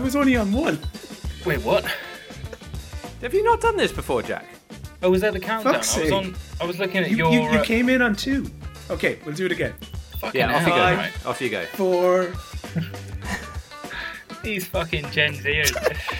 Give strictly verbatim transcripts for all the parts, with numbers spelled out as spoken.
was only on one. Wait, what? Have you not done this before, Jack? Oh, was that the countdown? Fuck's I was sake. on. I was looking at You, your. you, you uh, came in on two. Okay, we'll do it again. fucking Yeah, off you hell, go. Five. right. Off you go. Four. These fucking Gen Zers.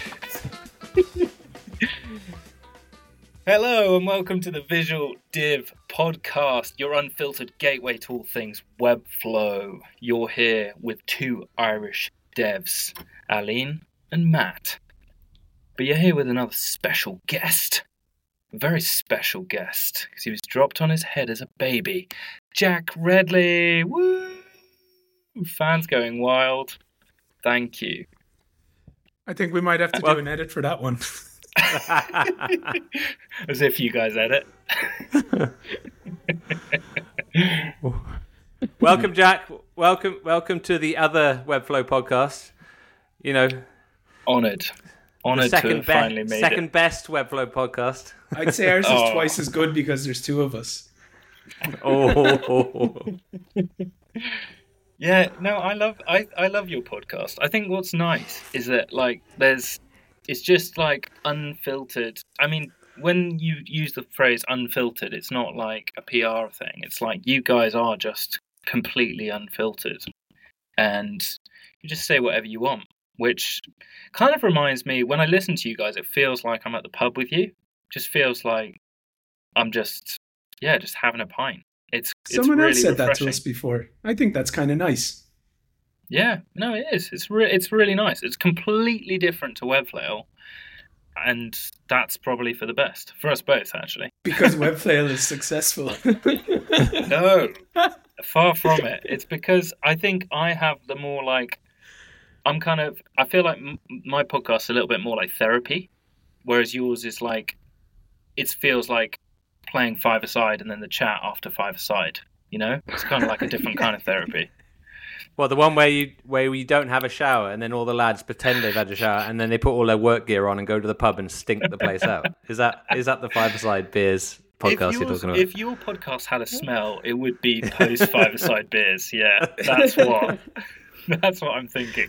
Hello and welcome to the Visual Div Podcast, your unfiltered gateway to all things Webflow. You're here with two Irish devs, Aline and Matt. But you're here with another special guest. A very special guest, because he was dropped on his head as a baby. Jack Redley! Woo! Fans going wild. Thank you. I think we might have to Well- do an edit for that one. As if you guys edit. Welcome, Jack. Welcome, welcome to the other Webflow podcast. You know, Honoured. the Honoured to second, have be- finally made second it. best Webflow podcast. I'd say ours is Oh. twice as good because there's two of us. Oh, Yeah, no, I love I, I love your podcast. I think what's nice is that like there's it's just like unfiltered. I mean, when you use the phrase unfiltered, it's not like a P R thing. It's like you guys are just completely unfiltered. And you just say whatever you want, which kind of reminds me when I listen to you guys, it feels like I'm at the pub with you. Just feels like I'm just yeah, just having a pint. It's Someone it's really else said refreshing. that to us before. I think that's kind of nice. Yeah, no, it is. It's re- it's really nice. It's completely different to Webflail, and that's probably for the best for us both, actually. Because Webflail is successful. No, far from it. It's because I think I have the more like I'm kind of. I feel like m- my podcast's a little bit more like therapy, whereas yours is like it feels like playing five-a-side and then the chat after five-a-side. You know, it's kind of like a different kind of therapy. well, the one where you where you don't have a shower and then all the lads pretend they've had a shower and then they put all their work gear on and go to the pub and stink the place out. Is that is that the five-a-side beers podcast If, you're yours, talking about? if your podcast had a smell, it would be post five-a-side beers. Yeah, that's what. That's what I'm thinking.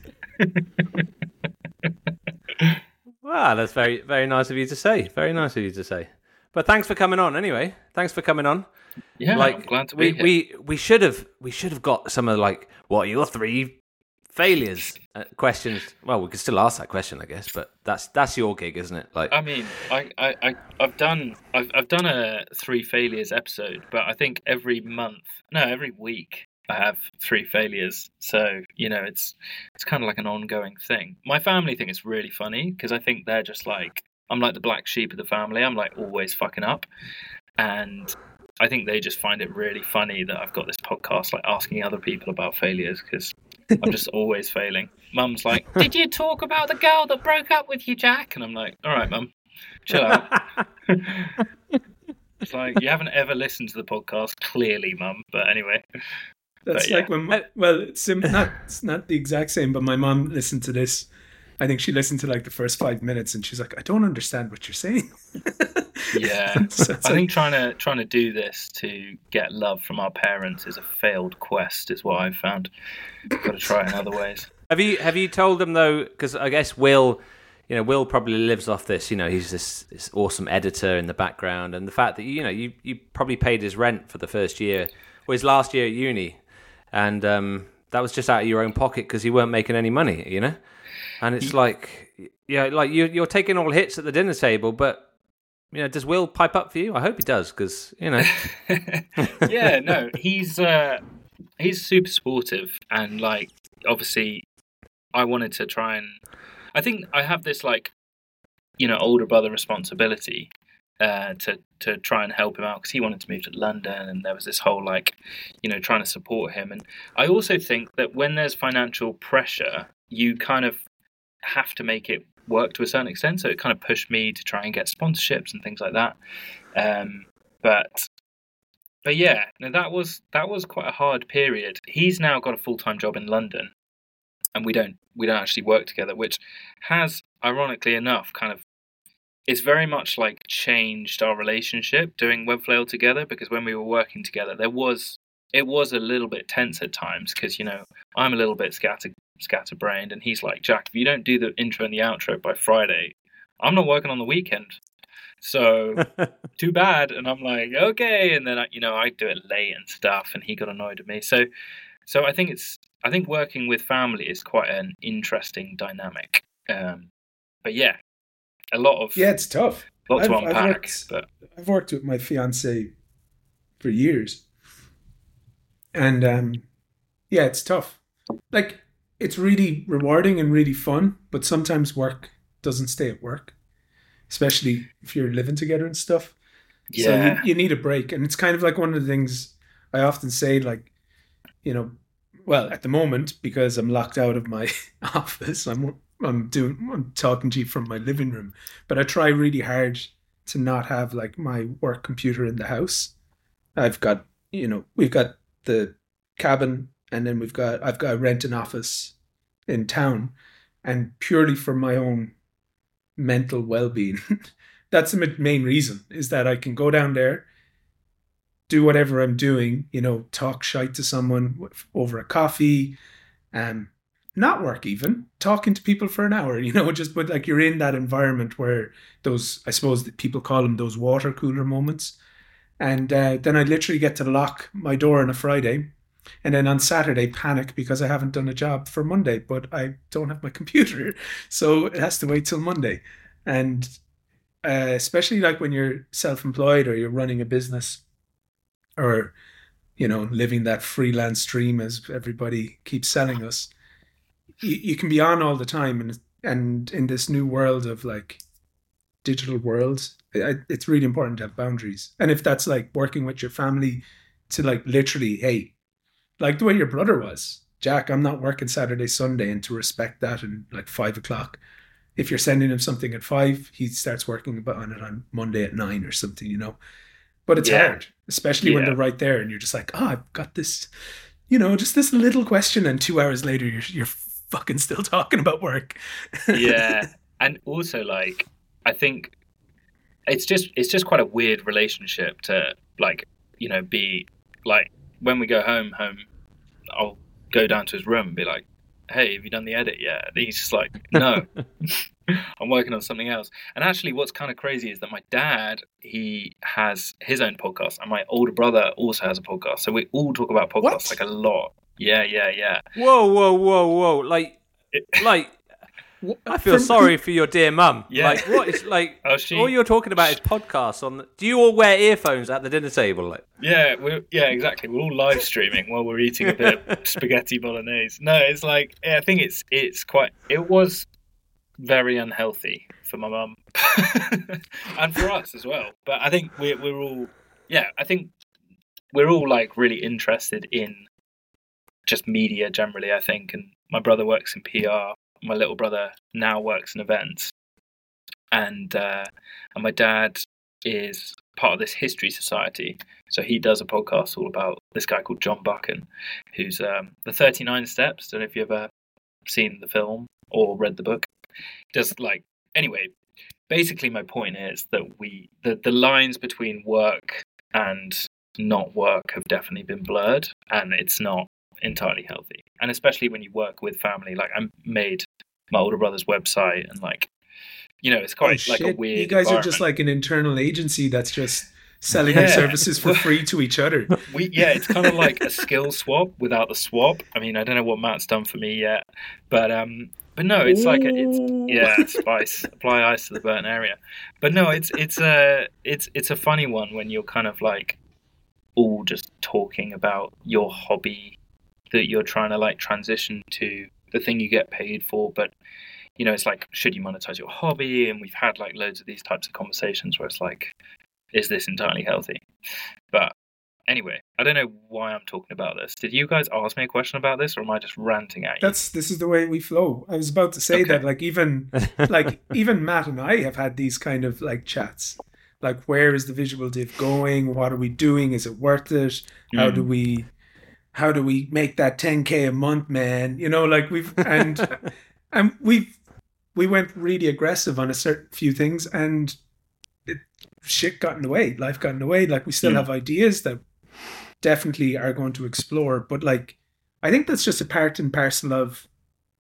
Wow, that's very very nice of you to say. Very nice of you to say. But thanks for coming on anyway. Thanks for coming on. Yeah, like I'm glad to we, be here. we we should have we should have got some of like what are your three failures uh, questions. Well, we could still ask that question, I guess, but that's that's your gig, isn't it? Like I mean, I, I, I, I've done, I've, I've done a three failures episode, but I think every month, no, every week, I have three failures. So you know, it's it's kind of like an ongoing thing. My family think it's really funny because I think they're just like I'm like the black sheep of the family. I'm like always fucking up, and I think they just find it really funny that I've got this podcast, like asking other people about failures because I'm just always failing. Mum's like, "Did you talk about the girl that broke up with you, Jack?" And I'm like, "All right, Mum, chill out." It's like you haven't ever listened to the podcast, clearly, Mum. But anyway, That's But, like yeah. when, my, well, it's sim- not it's not the exact same, but my mom listened to this. I think she listened to like the first five minutes, and she's like, "I don't understand what you're saying." yeah, So it's I like- think trying to trying to do this to get love from our parents is a failed quest, is what I've found. Got to try it in other ways. have you have you told them though? Because I guess Will, you know, Will probably lives off this. You know, he's this this awesome editor in the background, and the fact that you know you you probably paid his rent for the first year or his last year at uni, and um, that was just out of your own pocket because you weren't making any money. You know. And it's like, yeah, like you, you're taking all hits at the dinner table, but you know, does Will pipe up for you? I hope he does, because you know, Yeah, no, he's uh, he's super supportive, and like obviously, I wanted to try and I think I have this like you know older brother responsibility uh, to to try and help him out because he wanted to move to London, and there was this whole like you know trying to support him, and I also think that when there's financial pressure, you kind of have to make it work to a certain extent. So it kind of pushed me to try and get sponsorships and things like that. Um, but but yeah, no, that was that was quite a hard period. He's now got a full time job in London, and we don't we don't actually work together, which has, ironically enough, kind of it's very much like changed our relationship doing Webflail together, because when we were working together, there was it was a little bit tense at times because you know I'm a little bit scatter scatterbrained, and he's like, Jack, if you don't do the intro and the outro by Friday, I'm not working on the weekend. So too bad. And I'm like, okay. And then I, you know, I do it late and stuff, and he got annoyed at me. So, so I think it's, I think working with family is quite an interesting dynamic. Um, but yeah, a lot of yeah, it's tough. Lot to I've, unpack. I've worked, but I've worked with my fiance for years, and um, yeah, it's tough. Like, it's really rewarding and really fun, but sometimes work doesn't stay at work, especially if you're living together and stuff. Yeah. So you, you need a break. And it's kind of like one of the things I often say, like, you know, well, at the moment, because I'm locked out of my office, I'm I'm doing I'm talking to you from my living room, but I try really hard to not have like my work computer in the house. I've got, you know, we've got the cabin, and then we've got I've got to rent an office in town, and purely for my own mental well-being. That's the main reason, is that I can go down there, do whatever I'm doing, you know, talk shite to someone over a coffee, and not work even, talking to people for an hour, you know, just, but like you're in that environment where those, I suppose that people call them those water cooler moments. And uh, then I literally get to lock my door on a Friday, and then on Saturday panic because I haven't done a job for Monday, but I don't have my computer. So it has to wait till Monday. And uh, especially like when you're self-employed or you're running a business, or, you know, living that freelance dream as everybody keeps selling us, you, you can be on all the time. And, and in this new world of like digital worlds, it, it's really important to have boundaries. And if that's like working with your family to like literally, hey, like the way your brother was, Jack, I'm not working Saturday, Sunday, and to respect that, and like five o'clock. If you're sending him something at five, he starts working on it on Monday at nine or something, you know. But it's yeah. hard, especially yeah. when they're right there, and you're just like, oh, I've got this, you know, just this little question, and two hours later, you're you're fucking still talking about work. Yeah, and also like, I think it's just it's just quite a weird relationship to like, you know, be like. When we go home, home, I'll go down to his room and be like, hey, have you done the edit yet? And he's just like, no, I'm working on something else. And actually what's kind of crazy is that my dad, he has his own podcast, and my older brother also has a podcast. So we all talk about podcasts what? like a lot. Yeah, yeah, yeah. Whoa, whoa, whoa, whoa. Like, like... I feel sorry for your dear mum. Yeah. Like, what is like? Oh, she, all you're talking about is podcasts. On the, do you all wear earphones at the dinner table? Like? Yeah, we're, yeah, exactly. We're all live streaming while we're eating a bit of spaghetti bolognese. No, it's like yeah, I think it's it's quite. It was very unhealthy for my mum and for us as well. But I think we're we're all yeah. I think we're all like really interested in just media generally. I think, and my brother works in P R. My little brother now works in events, and uh, and my dad is part of this history society. So he does a podcast all about this guy called John Buchan, who's um, the thirty-nine Steps. Don't know if you've ever seen the film or read the book. Just like anyway, basically my point is that we the the lines between work and not work have definitely been blurred, and it's not entirely healthy. And especially when you work with family, like I made my older brother's website, and like, you know, it's quite oh, like shit. a weird you guys are just like an internal agency that's just selling yeah. their services for free to each other. We yeah it's kind of like a skill swap without the swap. I mean, I don't know what Matt's done for me yet, but um but no, it's like a, it's yeah spice apply ice to the burnt area. But no, it's it's a it's it's a funny one when you're kind of like all just talking about your hobby that you're trying to like transition to the thing you get paid for. But you know, it's like, should you monetize your hobby? And we've had like loads of these types of conversations where it's like, is this entirely healthy? But anyway, I don't know why I'm talking about this. Did you guys ask me a question about this, or am I just ranting at you? That's this is the way we flow. I was about to say okay. that like even like even Matt and I have had these kind of like chats. Like, where is the visual div going? What are we doing? Is it worth it? How mm. do we How do we make that ten K a month, man? You know, like we've and and we've we went really aggressive on a certain few things, and it, shit got in the way. Life got in the way. Like we still mm. have ideas that definitely are going to explore, but like I think that's just a part and parcel of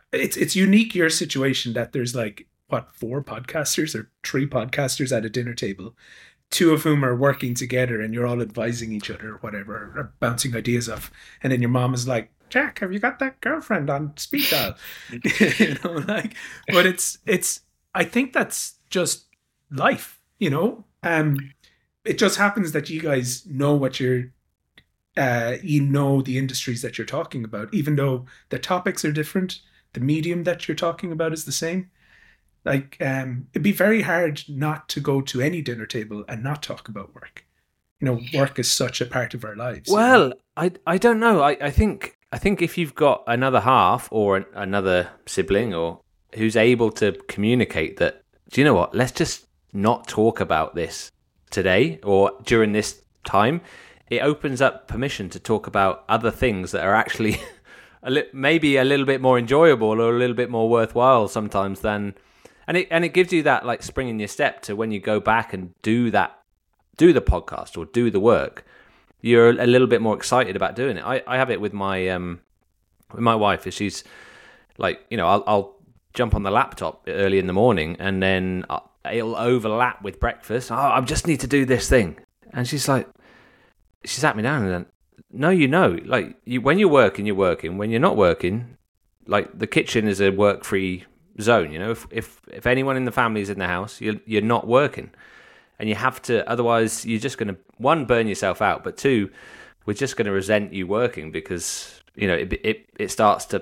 it's it's unique your situation that there's like what four podcasters or three podcasters at a dinner table, two of whom are working together, and you're all advising each other or whatever, or bouncing ideas off, and then your mom is like, Jack, have you got that girlfriend on speed dial? You know, like, but it's it's. I think that's just life, you know. Um, it just happens that you guys know what you're, uh, you know, the industries that you're talking about, even though the topics are different. The medium that you're talking about is the same. Like, um, it'd be very hard not to go to any dinner table and not talk about work. You know, work is such a part of our lives. Well, you know? I I don't know. I, I think I think if you've got another half or an, another sibling or who's able to communicate that, do you know what? Let's just not talk about this today or during this time. It opens up permission to talk about other things that are actually a li- maybe a little bit more enjoyable or a little bit more worthwhile sometimes than, and it and it gives you that like spring in your step to when you go back and do that, do the podcast or do the work, you're a little bit more excited about doing it. I, I have it with my um with my wife. Is she's like, you know, I'll, I'll jump on the laptop early in the morning and then it'll overlap with breakfast. Oh, I just need to do this thing. And she's like, she sat me down and then, no, you know, like you, when you're working, you're working. When you're not working, like the kitchen is a work-free zone. You know, if if, if anyone in the family is in the house, you're, you're not working. And you have to, otherwise you're just going to, one, burn yourself out, but two, we're just going to resent you working because, you know, it it, it starts to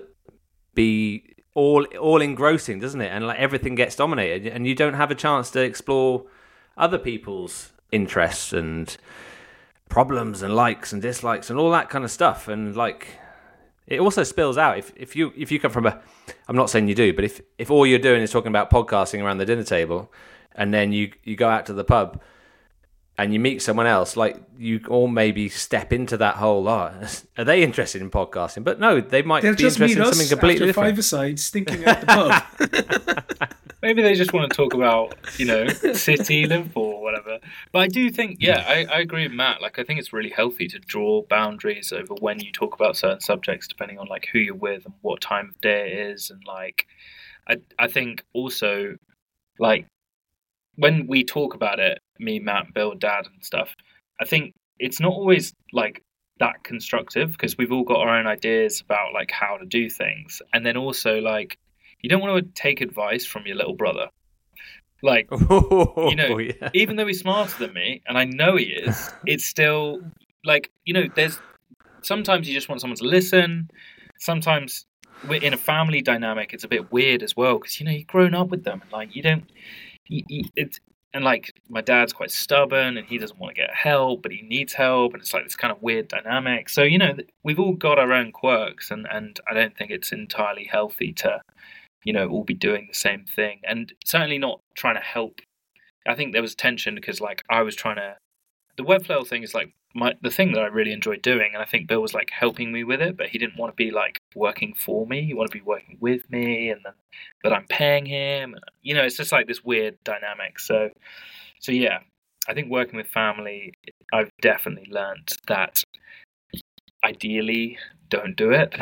be all all engrossing, doesn't it? And like everything gets dominated, and you don't have a chance to explore other people's interests and problems and likes and dislikes and all that kind of stuff. And like, it also spills out. If if you if you come from a, I'm not saying you do, but if if all you're doing is talking about podcasting around the dinner table, and then you you go out to the pub and you meet someone else, like you all maybe step into that whole, oh, are they interested in podcasting? But no, they might They'll be just interested meet in us something completely after different. five-a-side stinking at the pub. Maybe they just want to talk about, you know, City, Liverpool, or whatever. But I do think, yeah, I, I agree with Matt. Like, I think it's really healthy to draw boundaries over when you talk about certain subjects, depending on like who you're with and what time of day it is. And like, I I think also, like, when we talk about it, me, Matt, Bill, Dad, and stuff, I think it's not always like that constructive because we've all got our own ideas about like how to do things, and then also like you don't want to take advice from your little brother. Like, Oh, you know, yeah. even though he's smarter than me, and I know he is, it's still like, you know, there's sometimes you just want someone to listen. Sometimes we're in a family dynamic, it's a bit weird as well because, you know, you've grown up with them and like you don't. He, he, it's, and like my dad's quite stubborn and he doesn't want to get help, but he needs help, and it's like this kind of weird dynamic. So, you know, we've all got our own quirks, and, and I don't think it's entirely healthy to, you know, all be doing the same thing, and certainly not trying to help. I think there was tension because like I was trying to, the Webflow thing is like my the thing that I really enjoyed doing, and I think Bill was like helping me with it, but he didn't want to be like working for me. He wanted to be working with me, and then but I'm paying him. You know, it's just like this weird dynamic. So, so yeah, I think working with family, I've definitely learned that ideally don't do it.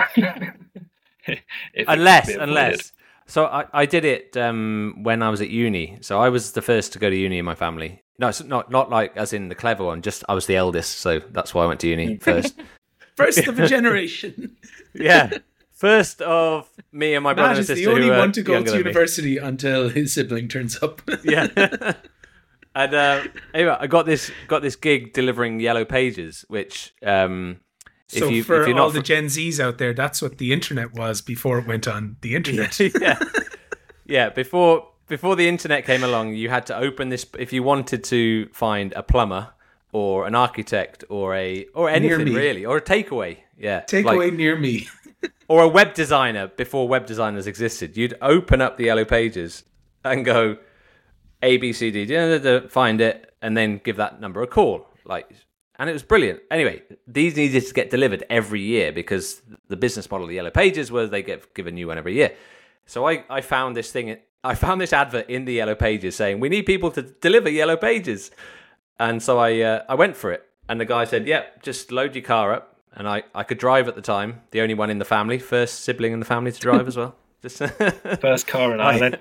If unless, it unless. So I, I did it um, when I was at uni. So I was the first to go to uni in my family. No, it's not not like as in the clever one. Just I was the eldest, so that's why I went to uni first. First of a generation. Yeah, first of me and my brother Matt and is sister. the only who are one to go younger to than me. university until his sibling turns up. Yeah. And uh, anyway, I got this got this gig delivering Yellow Pages, which um, So if you for if you're all not the fr- Gen Zs out there, that's what the internet was before it went on the internet. yeah, yeah. Before before the internet came along, you had to open this if you wanted to find a plumber or an architect or a or anything me. really, or a takeaway. Yeah, Take like- away near me. or a web designer before web designers existed. You'd open up the Yellow Pages and go A B C D, da, da, da, find it, and then give that number a call. Like, and it was brilliant. Anyway, these needed to get delivered every year because the business model of the Yellow Pages was they get given new one every year. So I, I found this thing, I found this advert in the Yellow Pages saying we need people to deliver Yellow Pages, and so I uh, I went for it. And the guy said, "Yeah, just load your car up." And I, I could drive at the time, the only one in the family, first sibling in the family to drive as well. Just First car in I- Ireland.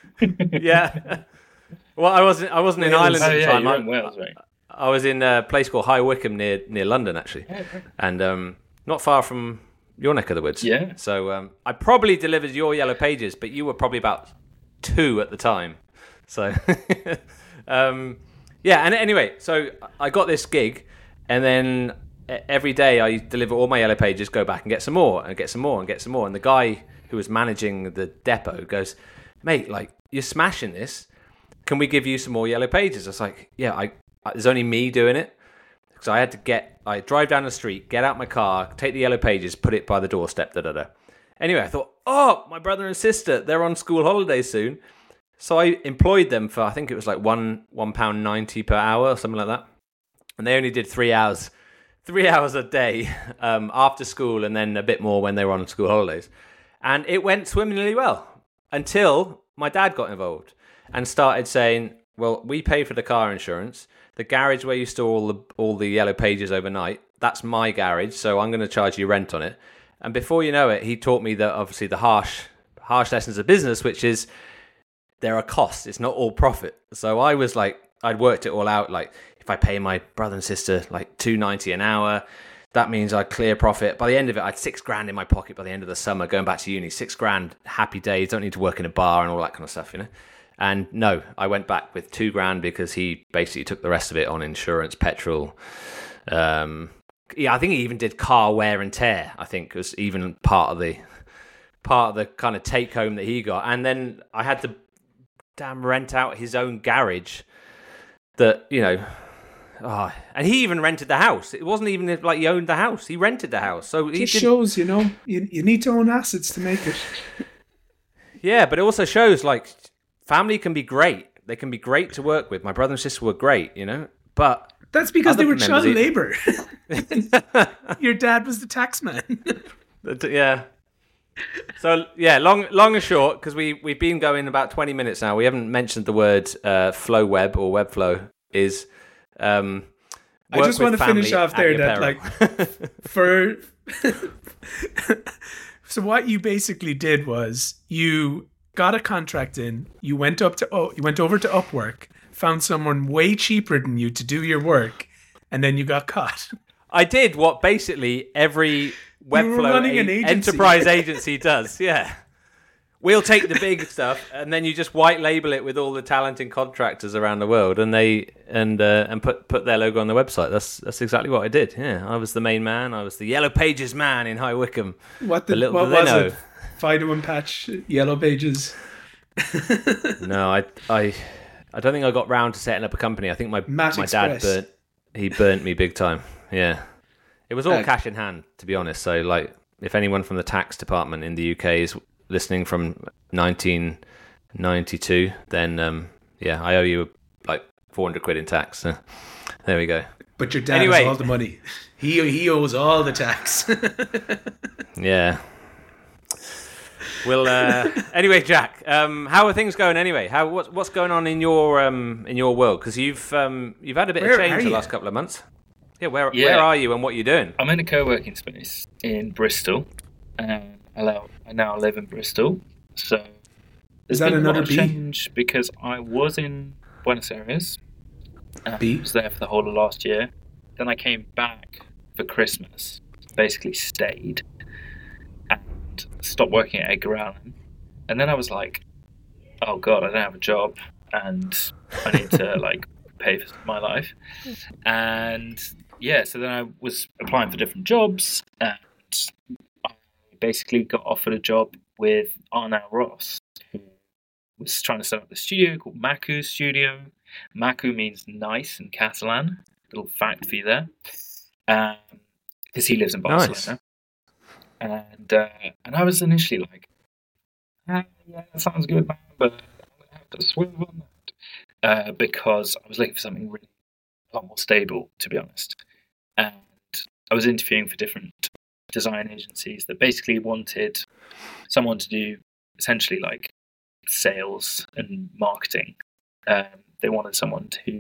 yeah. Well, I wasn't. I wasn't in Wales. Ireland Oh at the yeah, time. you're I, in Wales, right? I was in a place called High Wycombe near near London, actually, Yeah, right. and um, not far from your neck of the woods. Yeah. So um, I probably delivered your Yellow Pages, but you were probably about two at the time. So um, yeah. And anyway, so I got this gig, and then e- every day I deliver all my Yellow Pages, go back and get some more, and get some more, and get some more. And the guy who was managing the depot goes, "Mate, like you're smashing this. Can we give you some more Yellow Pages?" I was like, yeah, I, I there's only me doing it. Because I had to get, I drive down the street, get out my car, take the Yellow Pages, put it by the doorstep, da da da. Anyway, I thought, oh, my brother and sister, they're on school holidays soon. So I employed them for, I think it was like one one pound ninety per hour or something like that. And they only did three hours, three hours a day um, after school, and then a bit more when they were on school holidays. And it went swimmingly well until my dad got involved and started saying, well, we pay for the car insurance. The garage where you store all the all the Yellow Pages overnight, that's my garage, so I'm going to charge you rent on it. And before you know it, he taught me that obviously the harsh harsh lessons of business, which is there are costs. It's not all profit. So I was like, I'd worked it all out. Like if I pay my brother and sister like two ninety an hour, that means I'd clear profit. By the end of it, I had six grand in my pocket by the end of the summer, going back to uni. Six grand, happy days. Don't need to work in a bar and all that kind of stuff, you know. And no, I went back with two grand because he basically took the rest of it on insurance, petrol. Um, yeah, I think he even did car wear and tear. I think was even part of the part of the kind of take home that he got. And then I had to damn rent out his own garage. That you know, oh, and he even rented the house. It wasn't even like he owned the house; he rented the house. So he Just did, shows, you know, you you need to own assets to make it. yeah, but it also shows like. Family can be great. They can be great to work with. My brother and sister were great, you know, but That's because they other were child members- labor. Your dad was the tax man. yeah. So yeah, long, long and short, because we we've been going about twenty minutes now. We haven't mentioned the word uh, flow web or webflow. Is um, I work just with want to finish family off at there your that peril. like for so what you basically did was you got a contract in, you went up to oh you went over to Upwork, found someone way cheaper than you to do your work, and then you got caught. I did what basically every were Webflow running an a- agency. enterprise agency does. Yeah. We'll take the big stuff, and then you just white label it with all the talented contractors around the world, and they and uh, and put put their logo on the website. That's that's exactly what I did. Yeah, I was the main man. I was the Yellow Pages man in High Wycombe. What the But little what do they was know. it? Fido and Patch, Yellow Pages. No, I I I don't think I got round to setting up a company. I think my Matt my dad Express. burnt he burnt me big time. Yeah, it was all Uh, cash in hand, to be honest. So like, if anyone from the tax department in the U K is listening from nineteen ninety-two, then um, yeah, I owe you like four hundred quid in tax. So there we go. But your dad Anyway. has all the money. He he owes all the tax. Yeah. Well, uh, anyway, Jack, um, how are things going? Anyway, how what's what's going on in your um, in your world? Because you've um, you've had a bit Where of are change the you? last couple of months. Yeah, where Yeah. where are you and what are you doing? I'm in a co-working space in Bristol. Um, I now I now live in Bristol. So there's Is that been a another lot of B? change because I was in Buenos Aires. Um, B? I was there for the whole of last year. Then I came back for Christmas. Basically stayed and stopped working at Edgar Allan. And then I was like, oh god, I don't have a job and I need to like pay for my life. And yeah, so then I was applying for different jobs and I basically got offered a job with Arnau Ross, who was trying to set up a studio called Maku Studio. Maku means nice in Catalan. Little fact for you there. Um, because he lives in Barcelona. Nice. And uh, and I was initially like, ah, yeah, that sounds good, man, but I'm going to have to swerve on that. Uh, because I was looking for something really a lot more stable, to be honest. And I was interviewing for different design agencies that basically wanted someone to do essentially like sales and marketing. Um, they wanted someone to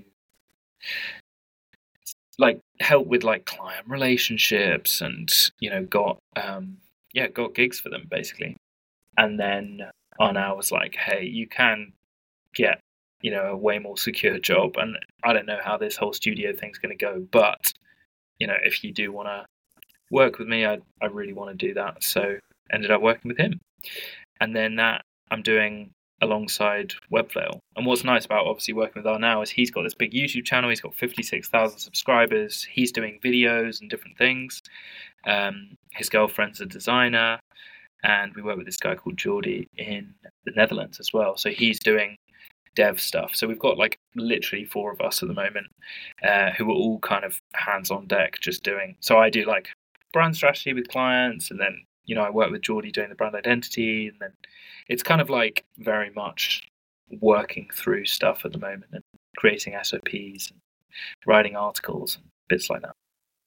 like help with like client relationships and you know got um yeah got gigs for them basically. and then Arnau was like, hey, you can get, you know, a way more secure job. And I don't know how this whole studio thing's going to go, but, you know, if you do want to work with me, I, I really want to do that. So ended up working with him. And then that I'm doing alongside Webflow. And what's nice about obviously working with Arnau is he's got this big YouTube channel. He's got fifty-six thousand subscribers. He's doing videos and different things. Um, his girlfriend's a designer. And we work with this guy called Jordi in the Netherlands as well. So he's doing dev stuff. So we've got like literally four of us at the moment uh, who are all kind of hands on deck just doing. So I do like brand strategy with clients, and then, you know, I work with Jordi doing the brand identity, and then it's kind of like very much working through stuff at the moment and creating S O Ps and writing articles and bits like that.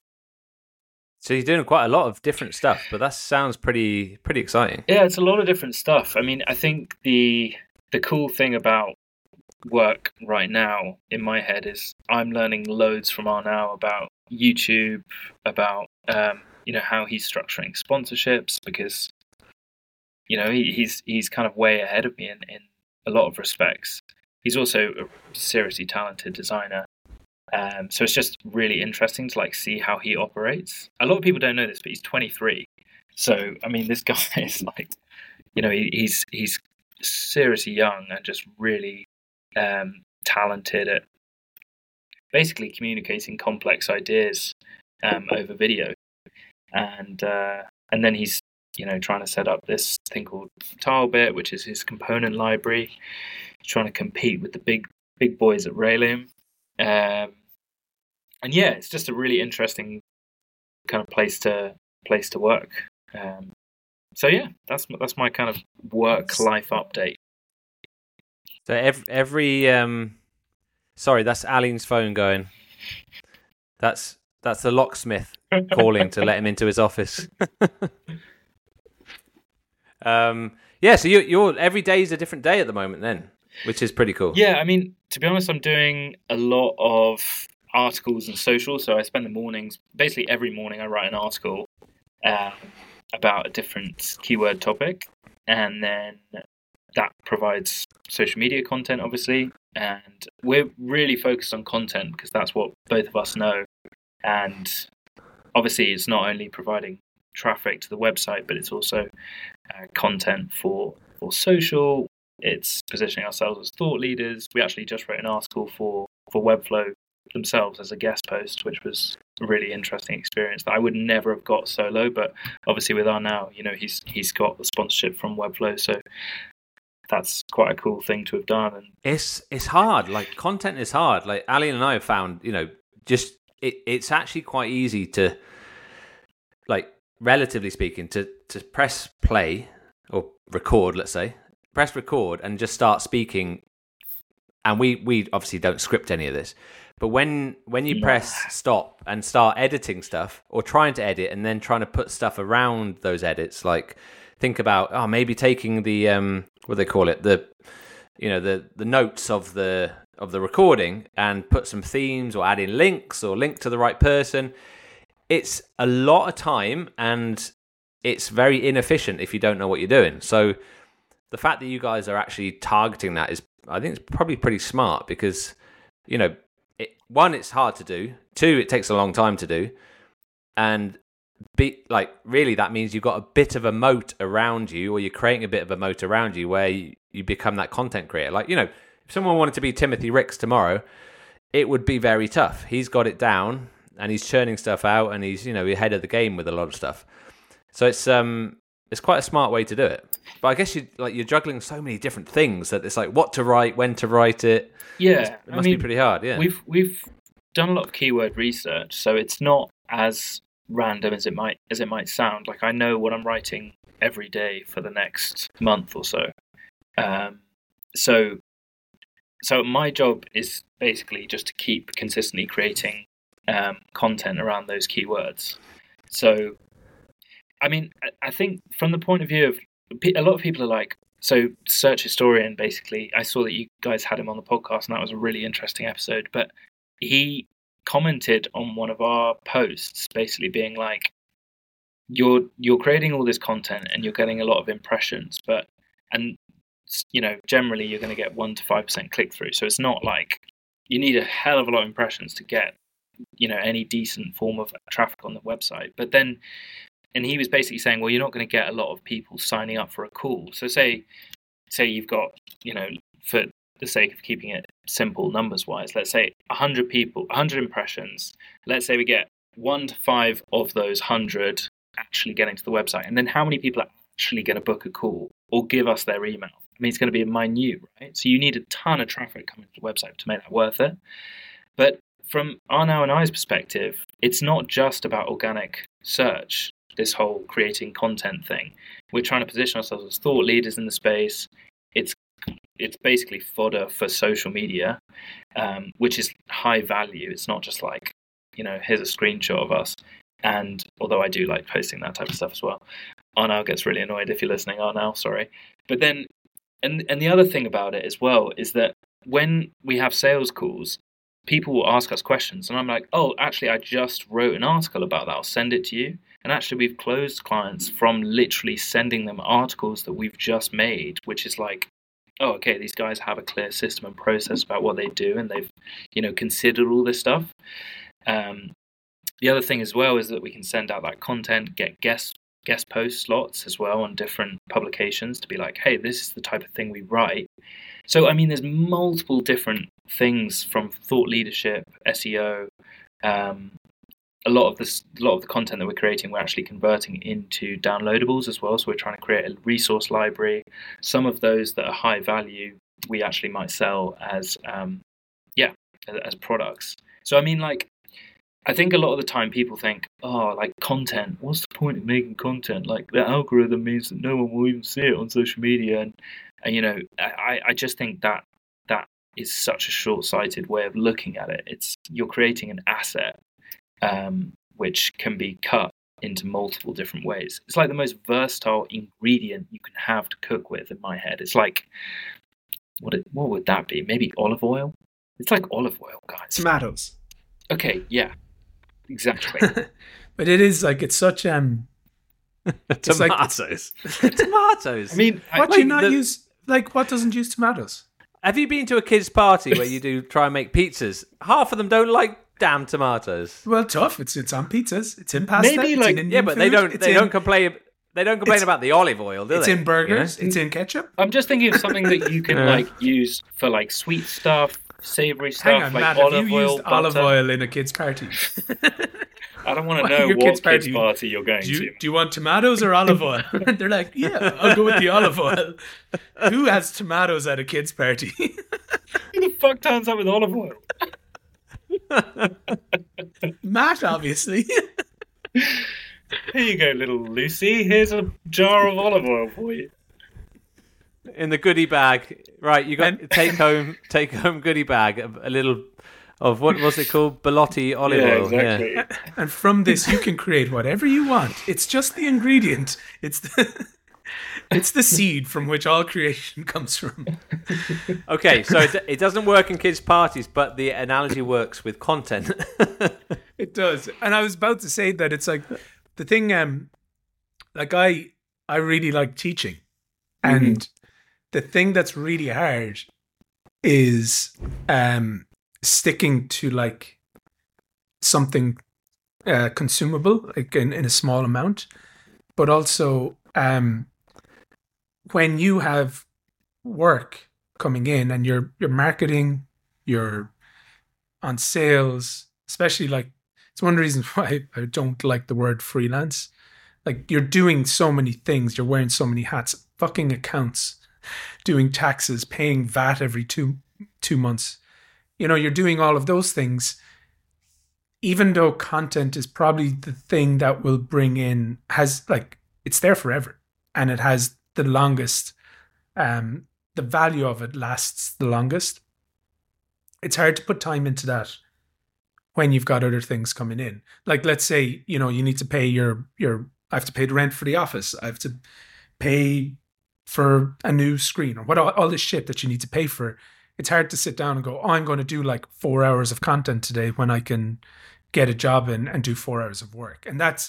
So you're doing quite a lot of different stuff, but that sounds pretty pretty exciting. Yeah, it's a lot of different stuff. I mean, I think the the cool thing about work right now in my head is I'm learning loads from Arnau about YouTube, about um, you know, how he's structuring sponsorships, because, you know, he, he's he's kind of way ahead of me in, in a lot of respects. He's also a seriously talented designer. Um, so it's just really interesting to like see how he operates. A lot of people don't know this, but he's twenty-three. So I mean, this guy is like, you know, he, he's he's seriously young and just really um, talented at basically communicating complex ideas um, over video. And uh, and then he's, you know, trying to set up this thing called Tilebit, which is his component library. He's trying to compete with the big big boys at Railium. Um, and yeah, it's just a really interesting kind of place to place to work. Um, so yeah, that's that's my kind of work life update. So every every um, sorry, that's Alien's phone going. That's that's the locksmith calling to let him into his office. um, yeah, so you, you're every day is a different day at the moment, then. Which is pretty cool. Yeah, I mean, to be honest, I'm doing a lot of articles and social. So I spend the mornings, basically every morning I write an article um, about a different keyword topic. And then that provides social media content, obviously. And we're really focused on content because that's what both of us know. And obviously it's not only providing traffic to the website, but it's also uh, content for, for social. It's positioning ourselves as thought leaders. We actually just wrote an article for, for Webflow themselves as a guest post, which was a really interesting experience that I would never have got solo. But obviously with Arnau, you know, he's he's got the sponsorship from Webflow, so that's quite a cool thing to have done. And it's it's hard. Like, content is hard. Like Alien and I have found, you know, just it, it's actually quite easy to, like, relatively speaking, to to press play or record, let's say. Press record and just start speaking, and we we obviously don't script any of this, but when when you press stop and start editing stuff or trying to edit and then trying to put stuff around those edits, like think about oh maybe taking the um what do they call it, the you know the the notes of the of the recording and put some themes or add in links or link to the right person. It's a lot of time and it's very inefficient if you don't know what you're doing. So the fact that you guys are actually targeting that is, I think, it's probably pretty smart because, you know, it, one, it's hard to do. Two, it takes a long time to do. And, be, like, really that means you've got a bit of a moat around you, or you're creating a bit of a moat around you where you, you become that content creator. Like, you know, if someone wanted to be Timothy Ricks tomorrow, it would be very tough. He's got it down and he's churning stuff out and he's, you know, ahead of the game with a lot of stuff. So it's, um... it's quite a smart way to do it. But I guess you like you're juggling so many different things that it's like what to write, when to write it. Yeah, it's, it must I mean, be pretty hard. Yeah, we've we've done a lot of keyword research, so it's not as random as it might as it might sound. Like I know what I'm writing every day for the next month or so. Um, so so my job is basically just to keep consistently creating um, content around those keywords. So. I mean, I think from the point of view of a lot of people are like, so Search Historian, basically, I saw that you guys had him on the podcast and that was a really interesting episode, but he commented on one of our posts basically being like, you're you're creating all this content and you're getting a lot of impressions, but and you know generally you're going to get one to five percent click through. So it's not like you need a hell of a lot of impressions to get you know any decent form of traffic on the website. But then, and he was basically saying, well, you're not going to get a lot of people signing up for a call. So say say you've got you know for the sake of keeping it simple numbers wise, let's say one hundred people, one hundred impressions. Let's say we get one to five of those one hundred actually getting to the website, and then how many people are actually going to book a call or give us their email? I mean, it's going to be minute, right? So you need a ton of traffic coming to the website to make that worth it. But from Arnau and I's perspective, it's not just about organic search, this whole creating content thing. We're trying to position ourselves as thought leaders in the space. It's it's basically fodder for social media, um, which is high value. It's not just like, you know, here's a screenshot of us. And although I do like posting that type of stuff as well, Arnau gets really annoyed if you're listening. Arnau, sorry. But then, and and the other thing about it as well is that when we have sales calls, people will ask us questions, and I'm like, oh, actually, I just wrote an article about that. I'll send it to you. And actually, we've closed clients from literally sending them articles that we've just made, which is like, oh, okay, these guys have a clear system and process about what they do, and they've, you know, considered all this stuff. Um, the other thing as well is that we can send out that content, get guest guest post slots as well on different publications to be like, hey, this is the type of thing we write. So, I mean, there's multiple different things from thought leadership, S E O. Um, a lot of this, a lot of the content that we're creating, we're actually converting into downloadables as well. So we're trying to create a resource library. Some of those that are high value, we actually might sell as, um, yeah, as products. So, I mean, like, I think a lot of the time people think, oh, like content, what's the point of making content? Like the algorithm means that no one will even see it on social media. And, and you know, I, I just think that that is such a short-sighted way of looking at it. It's you're creating an asset um, which can be cut into multiple different ways. It's like the most versatile ingredient you can have to cook with in my head. It's like, what it, what would that be? Maybe olive oil? It's like olive oil, guys. Tomatoes. Okay, yeah. Exactly. But it is like it's such um it's tomatoes. Like, tomatoes. I mean, what I, do you not the, use? Like, what doesn't use tomatoes? Have you been to a kids' party where you do try and make pizzas? Half of them don't like damn tomatoes. Well, tough. It's it's on pizzas. It's in pasta. Maybe it's like in yeah, but food, they don't they in, don't complain. They don't complain about the olive oil, do it's they? It's in burgers. You know? It's in ketchup. I'm just thinking of something that you can Yeah. like use for like sweet stuff, savory stuff, Hang on, like Matt. olive Have you oil. used olive butter. oil in a kids' party? I don't want to Well, know your what kids' kids' party- party you're going Do you, to. do you want tomatoes or olive oil? They're like, yeah, I'll go with the olive oil. Who has tomatoes at a kids' party? Who the fuck turns up with olive oil? Matt, obviously. Here you go, little Lucy. Here's a jar of olive oil for you. In the goodie bag, right? You got And- take home take home goodie bag, a, a little of what was it called? Belotti olive Yeah, oil. exactly. Yeah. And from this, you can create whatever you want. It's just the ingredient. It's the, it's the seed from which all creation comes from. Okay, so it, it doesn't work in kids' parties, but the analogy works with content. It does. And I was about to say that it's like the thing. Um, like I, I really like teaching, and mm-hmm. the thing that's really hard is um. sticking to like something uh, consumable, like in, in a small amount, but also um, when you have work coming in and you're you're marketing, you're on sales, especially like it's one of the reasons why I don't like the word freelance. Like you're doing so many things, you're wearing so many hats, fucking accounts, doing taxes, paying V A T every two two months. You know, you're doing all of those things, even though content is probably the thing that will bring in, has like, it's there forever and it has the longest, um, the value of it lasts the longest. It's hard to put time into that when you've got other things coming in. Like, let's say, you know, you need to pay your, your, I have to pay the rent for the office. I have to pay for a new screen or what, all, all this shit that you need to pay for. It's hard to sit down and go, oh, I'm going to do like four hours of content today when I can get a job in and do four hours of work. And that's,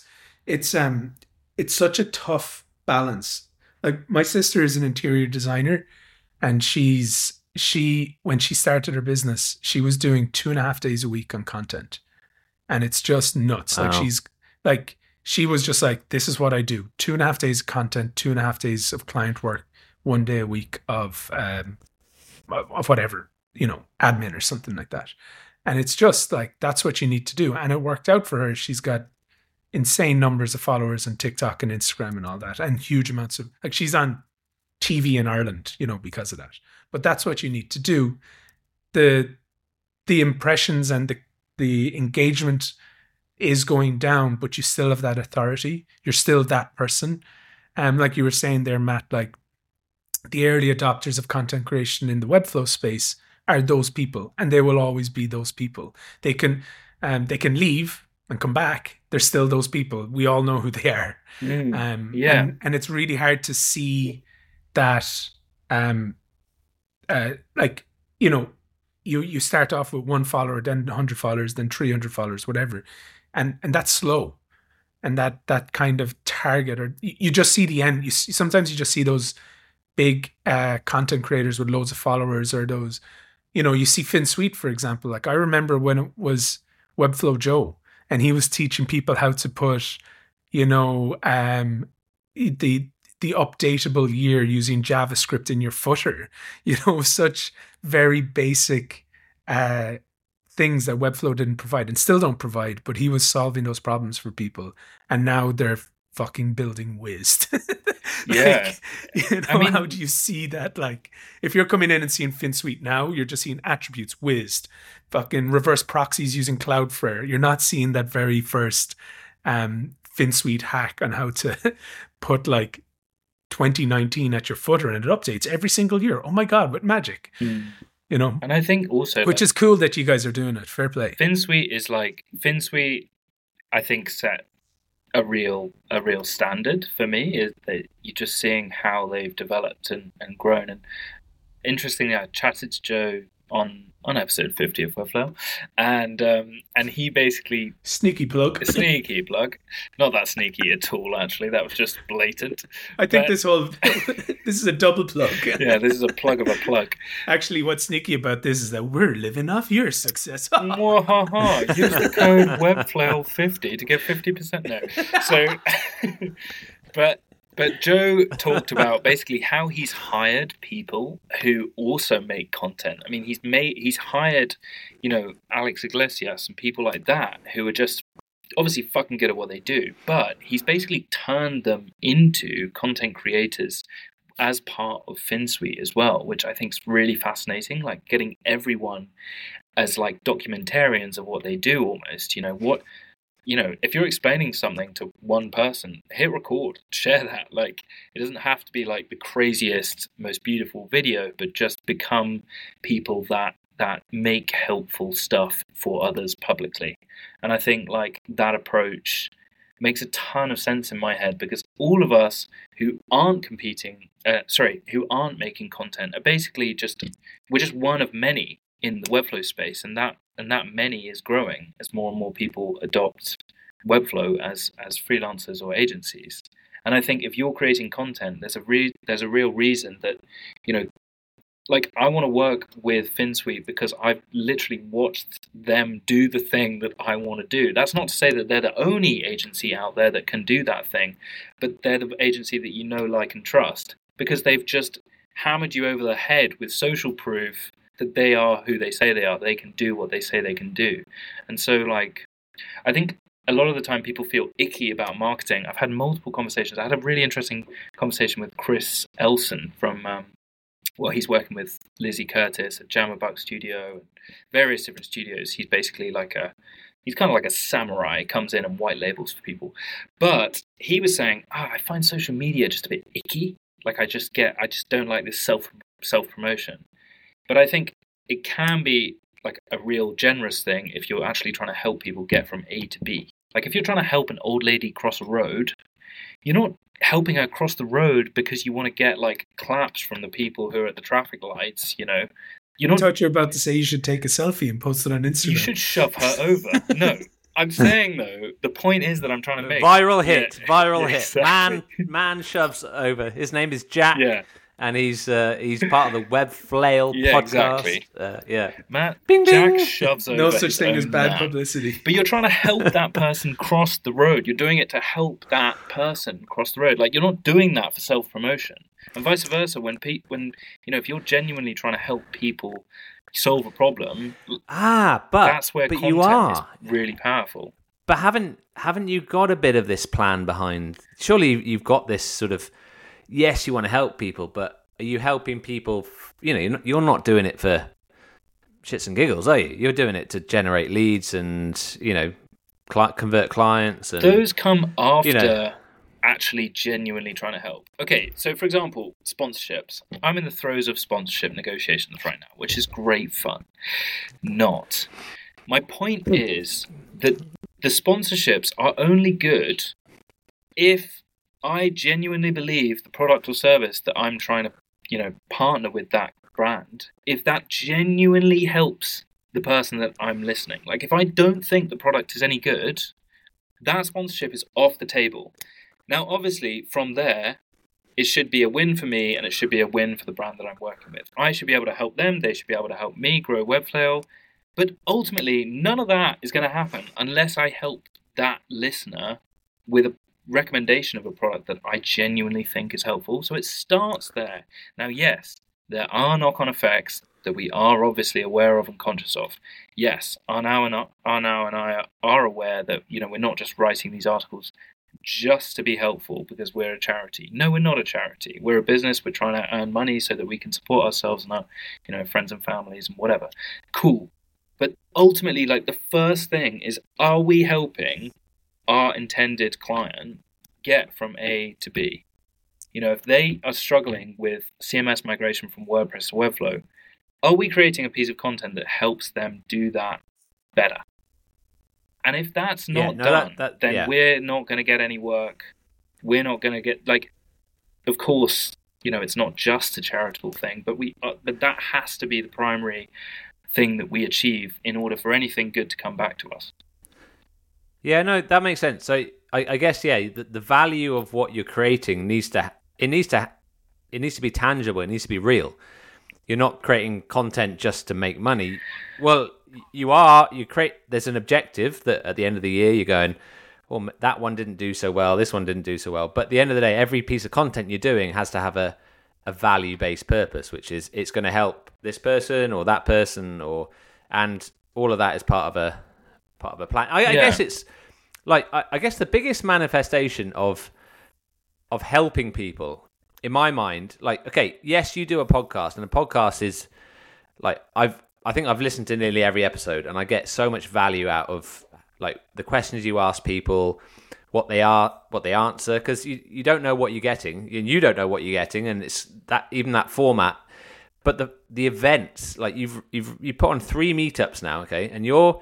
it's um it's such a tough balance. Like my sister is an interior designer, and she's she when she started her business, she was doing two and a half days a week on content, and it's just nuts. Like Wow. she's like she was just like, this is what I do: two and a half days of content, two and a half days of client work, one day a week of um of whatever, you know, admin or something like that. And it's just like, that's what you need to do. And it worked out for her. She's got insane numbers of followers on TikTok and Instagram and all that, and huge amounts of, like, she's on T V in Ireland, you know, because of that. But that's what you need to do. The the impressions and the the engagement is going down, but you still have that authority. You're still that person. Um, like you were saying there, Matt, like the early adopters of content creation in the Webflow space are those people, and they will always be those people. They can um, they can leave and come back. They're still those people. We all know who they are. Mm, Um, yeah. and, and it's really hard to see that, um, uh, like, you know, you you start off with one follower, then one hundred followers, then three hundred followers, whatever. And and that's slow. And that that kind of target, or you, you just see the end. You see, sometimes you just see those big uh, content creators with loads of followers, or those, you know, you see Finn Sweet, for example. Like I remember when it was Webflow Joe, and he was teaching people how to put, you know, um, the the updatable year using JavaScript in your footer. You know, such very basic uh, things that Webflow didn't provide and still don't provide. But he was solving those problems for people, and now they're fucking building Wiz. Yeah. Like, you know, I mean- how do you see that? Like, if you're coming in and seeing FinSuite now, you're just seeing attributes, Wiz, fucking reverse proxies using Cloudflare. You're not seeing that very first um, FinSuite hack on how to put like twenty nineteen at your footer, and it updates every single year. Oh my God, with magic, Mm. you know, And I think also, which like, is cool that you guys are doing it. Fair play. FinSuite is like FinSuite. I think set a real a real standard for me. Is that you're just seeing how they've developed and, and grown. And interestingly, I chatted to Joe on on episode fifty of Webflow, and um, and he basically Sneaky plug. sneaky plug, not that sneaky at all. Actually, that was just blatant. I think But- this whole this is a double plug. Yeah, this is a plug of a plug. Actually, what's sneaky about this is that we're living off your success. Mwahaha. Use the code Webflow fifty to get fifty percent. No. So, but but Joe talked about basically how he's hired people who also make content. I mean, he's made he's hired, you know, Alex Iglesias and people like that who are just obviously fucking good at what they do, but he's basically turned them into content creators as part of FinSuite as well, which I think is really fascinating, like getting everyone as like documentarians of what they do almost. You know, what, you know, if you're explaining something to one person, hit record, share that. Like, it doesn't have to be like the craziest, most beautiful video, but just become people that that make helpful stuff for others publicly. And I think like that approach makes a ton of sense in my head, because all of us who aren't competing, uh, sorry, who aren't making content are basically just, we're just one of many in the Webflow space, and that and that many is growing as more and more people adopt Webflow as as freelancers or agencies. And I think if you're creating content, there's a re- there's a real reason that, you know, like I want to work with FinSuite because I've literally watched them do the thing that I want to do. That's not to say that they're the only agency out there that can do that thing, but they're the agency that you know, like, and trust, because they've just hammered you over the head with social proof that they are who they say they are. They can do what they say they can do. And so, like, I think a lot of the time people feel icky about marketing. I've had multiple conversations. I had a really interesting conversation with Chris Elson from... Um, well, he's working with Lizzie Curtis at Jammerbuck Studio and various different studios. He's basically like a, he's kind of like a samurai, comes in and white labels for people. But he was saying, ah, I find social media just a bit icky. Like I just get, I just don't like this self self promotion. But I think it can be like a real generous thing if you're actually trying to help people get from A to B. Like if you're trying to help an old lady cross a road, you're not helping her cross the road because you want to get like claps from the people who are at the traffic lights. You know, you're I not. thought you were about to say you should take a selfie and post it on Instagram. You should shove her over. No, I'm saying though, the point is that I'm trying to make viral hit, yeah. viral yeah, hit. Exactly. Man, man shoves over. His name is Jack. Yeah. And he's uh, he's part of the Web Flail yeah, podcast. Exactly. Uh, yeah, Matt. Bing, Jack bing. shoves over. No such his thing own as bad man. publicity. But you're trying to help that person cross the road. You're doing it to help that person cross the road. Like you're not doing that for self promotion, and vice versa. When pe- when you know if you're genuinely trying to help people solve a problem, ah, but that's where but content you are is really powerful. But haven't haven't you got a bit of this plan behind? Surely you've got this sort of. Yes, you want to help people, but are you helping people? You know, you're not, you're not doing it for shits and giggles, are you? You're doing it to generate leads and you know, cl- convert clients. And those come after you know, actually genuinely trying to help. Okay, so for example, sponsorships. I'm in the throes of sponsorship negotiations right now, which is great fun. Not. My point is that the sponsorships are only good if I genuinely believe the product or service that I'm trying to, you know, partner with that brand, if that genuinely helps the person that I'm listening. Like, if I don't think the product is any good, that sponsorship is off the table. Now, obviously, from there, it should be a win for me and it should be a win for the brand that I'm working with. I should be able to help them. They should be able to help me grow Webflail. But ultimately, none of that is going to happen unless I help that listener with a recommendation of a product that I genuinely think is helpful. So it starts there. Now, yes, there are knock-on effects that we are obviously aware of and conscious of. Yes, Arnaud and Arnaud and I are aware that, you know, we're not just writing these articles just to be helpful because we're a charity. No, we're not a charity. We're a business. We're trying to earn money so that we can support ourselves and our, you know, friends and families and whatever. Cool. But ultimately, like, the first thing is, are we helping our intended client get from A to B? You know, if they are struggling with C M S migration from WordPress to Webflow, are we creating a piece of content that helps them do that better? And if that's not yeah, no, done, that, that, then yeah. we're not going to get any work. We're not going to get, like, of course, you know, it's not just a charitable thing, but we, uh, but that has to be the primary thing that we achieve in order for anything good to come back to us. Yeah, no, that makes sense. So I, I guess yeah, the, the value of what you're creating needs to it needs to it needs to be tangible. It needs to be real. You're not creating content just to make money. Well, you are. You create. There's an objective that at the end of the year you're going, well, that one didn't do so well. This one didn't do so well. But at the end of the day, every piece of content you're doing has to have a a value-based purpose, which is it's going to help this person or that person, or and all of that is part of a part of a plan. I, I Yeah. guess it's like I, I guess the biggest manifestation of of helping people in my mind, like, okay, yes, you do a podcast, and a podcast is like I've I think I've listened to nearly every episode, and I get so much value out of like the questions you ask people, what they are, what they answer, because you, you don't know what you're getting, and you don't know what you're getting, and it's that even that format. But the the events, like you've you've you put on three meetups now, okay, and you're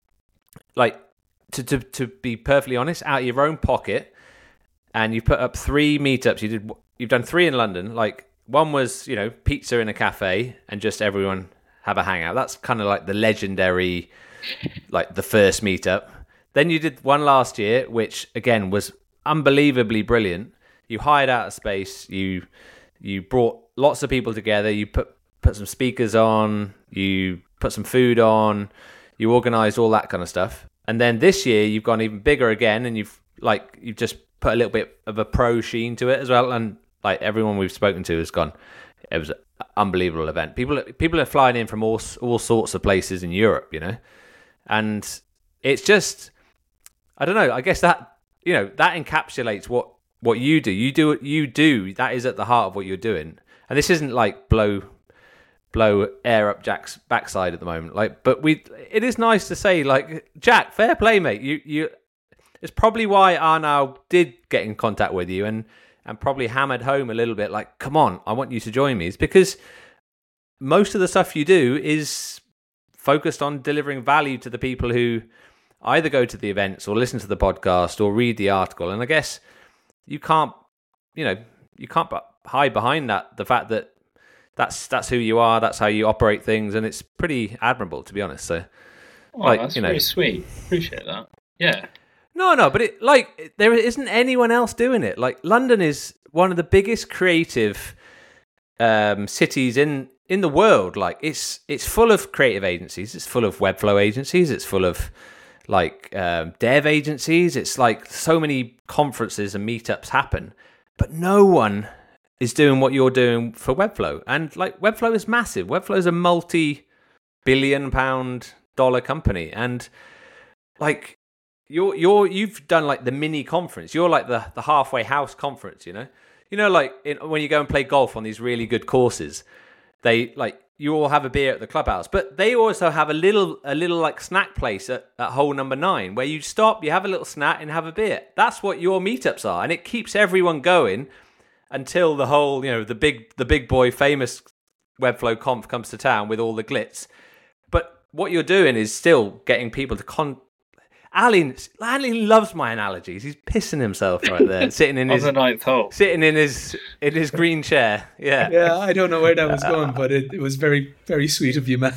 like to to to be perfectly honest, out of your own pocket, and you put up three meetups. You did you've done three in London. Like one was you know pizza in a cafe and just everyone have a hangout. That's kind of like the legendary, like the first meetup. Then you did one last year, which again was unbelievably brilliant. You hired out a space. You you brought lots of people together. You put put some speakers on. You put some food on. You organised all that kind of stuff. And then this year you've gone even bigger again, and you've like you've just put a little bit of a pro sheen to it as well. And like everyone we've spoken to has gone, it was an unbelievable event. People people are flying in from all all sorts of places in Europe, you know, and it's just. I don't know. I guess that you know that encapsulates what, what you do. You do you do that is at the heart of what you're doing. And this isn't like blow blow air up Jack's backside at the moment. Like, but we it is nice to say like Jack, fair play, mate. You you. It's probably why Arnaud did get in contact with you and and probably hammered home a little bit. Like, come on, I want you to join me. It's because most of the stuff you do is focused on delivering value to the people who either go to the events or listen to the podcast or read the article. And I guess you can't, you know, you can't hide behind that, the fact that that's that's who you are, that's how you operate things, and it's pretty admirable, to be honest. So, Oh, like, that's you know, very sweet. Appreciate that. Yeah. No, no, but it like there isn't anyone else doing it. Like London is one of the biggest creative um, cities in in the world. Like it's it's full of creative agencies. It's full of Webflow agencies. It's full of like um, dev agencies. It's like so many conferences and meetups happen, but no one is doing what you're doing for Webflow. And like Webflow is massive. Webflow is a multi-billion pound dollar company, and like. You're you're you've done like the mini conference. You're like the, the halfway house conference, you know. You know, like in, when you go and play golf on these really good courses, they like you all have a beer at the clubhouse, but they also have a little a little like snack place at, at hole number nine where you stop, you have a little snack and have a beer. That's what your meetups are, and it keeps everyone going until the whole you know the big the big boy famous Webflow conf comes to town with all the glitz. But what you're doing is still getting people to con. Alan, Alan loves my analogies. He's pissing himself right there, sitting in his on the ninth hole, sitting in his in his green chair. Yeah, yeah. I don't know where that was going, but it, it was very, very sweet of you, Matt.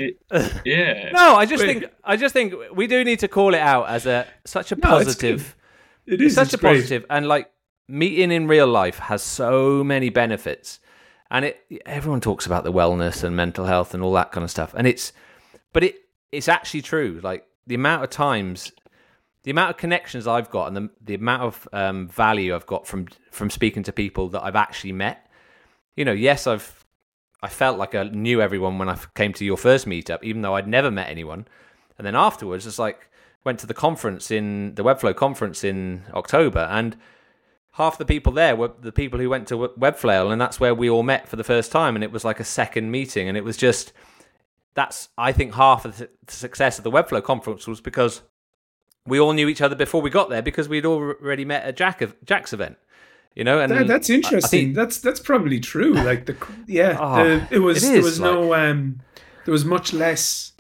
Yeah. No, I just Wait. think I just think we do need to call it out as a such a positive. No, it is such it's a great. positive, and like meeting in real life has so many benefits, and it everyone talks about the wellness and mental health and all that kind of stuff, and it's but it it's actually true. Like. The amount of times, the amount of connections I've got, and the the amount of um, value I've got from from speaking to people that I've actually met. You know, yes, I've I felt like I knew everyone when I came to your first meetup, even though I'd never met anyone. And then afterwards, it's like went to the conference in the Webflow conference in October, and half the people there were the people who went to Webflow, and that's where we all met for the first time. And it was like a second meeting, and it was just. That's, I think, half of the success of the Webflow conference was because we all knew each other before we got there because we'd already met at Jack Jack's event, you know. And that, that's interesting. Think, that's that's probably true. Like the yeah, oh, the, it was it there was like, no um, there was much less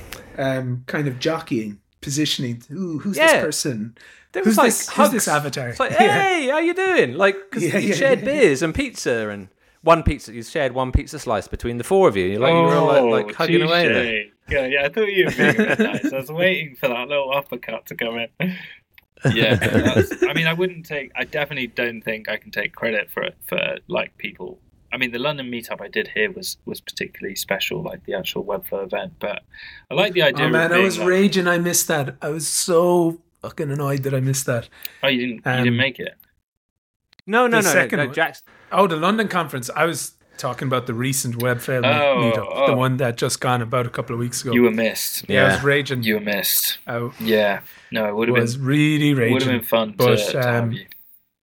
um, kind of jockeying, positioning. Ooh, who's yeah, this person? There was who's like this, who's this avatar? It's like, hey, yeah. how you doing? Like, because yeah, you yeah, shared yeah, beers yeah. and pizza and. One pizza, you shared one pizza slice between the four of you. You're like, oh, you were all like, like hugging away there. Yeah, yeah, I thought you were being a bit nice. I was waiting for that little uppercut to come in. Yeah, that's, I mean, I wouldn't take, I definitely don't think I can take credit for it, for like people. I mean, the London meetup I did here was was particularly special, like the actual Webflow event. But I like the idea. Oh man, of being I was like, raging. I missed that. I was so fucking annoyed that I missed that. Oh, you didn't, um, you didn't make it. No, no, the no, second no, no, Jack's. Oh, the London conference. I was. Talking about the recent Webflow oh, meetup, oh. the one that just gone about a couple of weeks ago. You were missed. Yeah, yeah. I was raging. You were missed. I yeah, no, it would have been was really raging. Would have been fun but, to, to um, have you.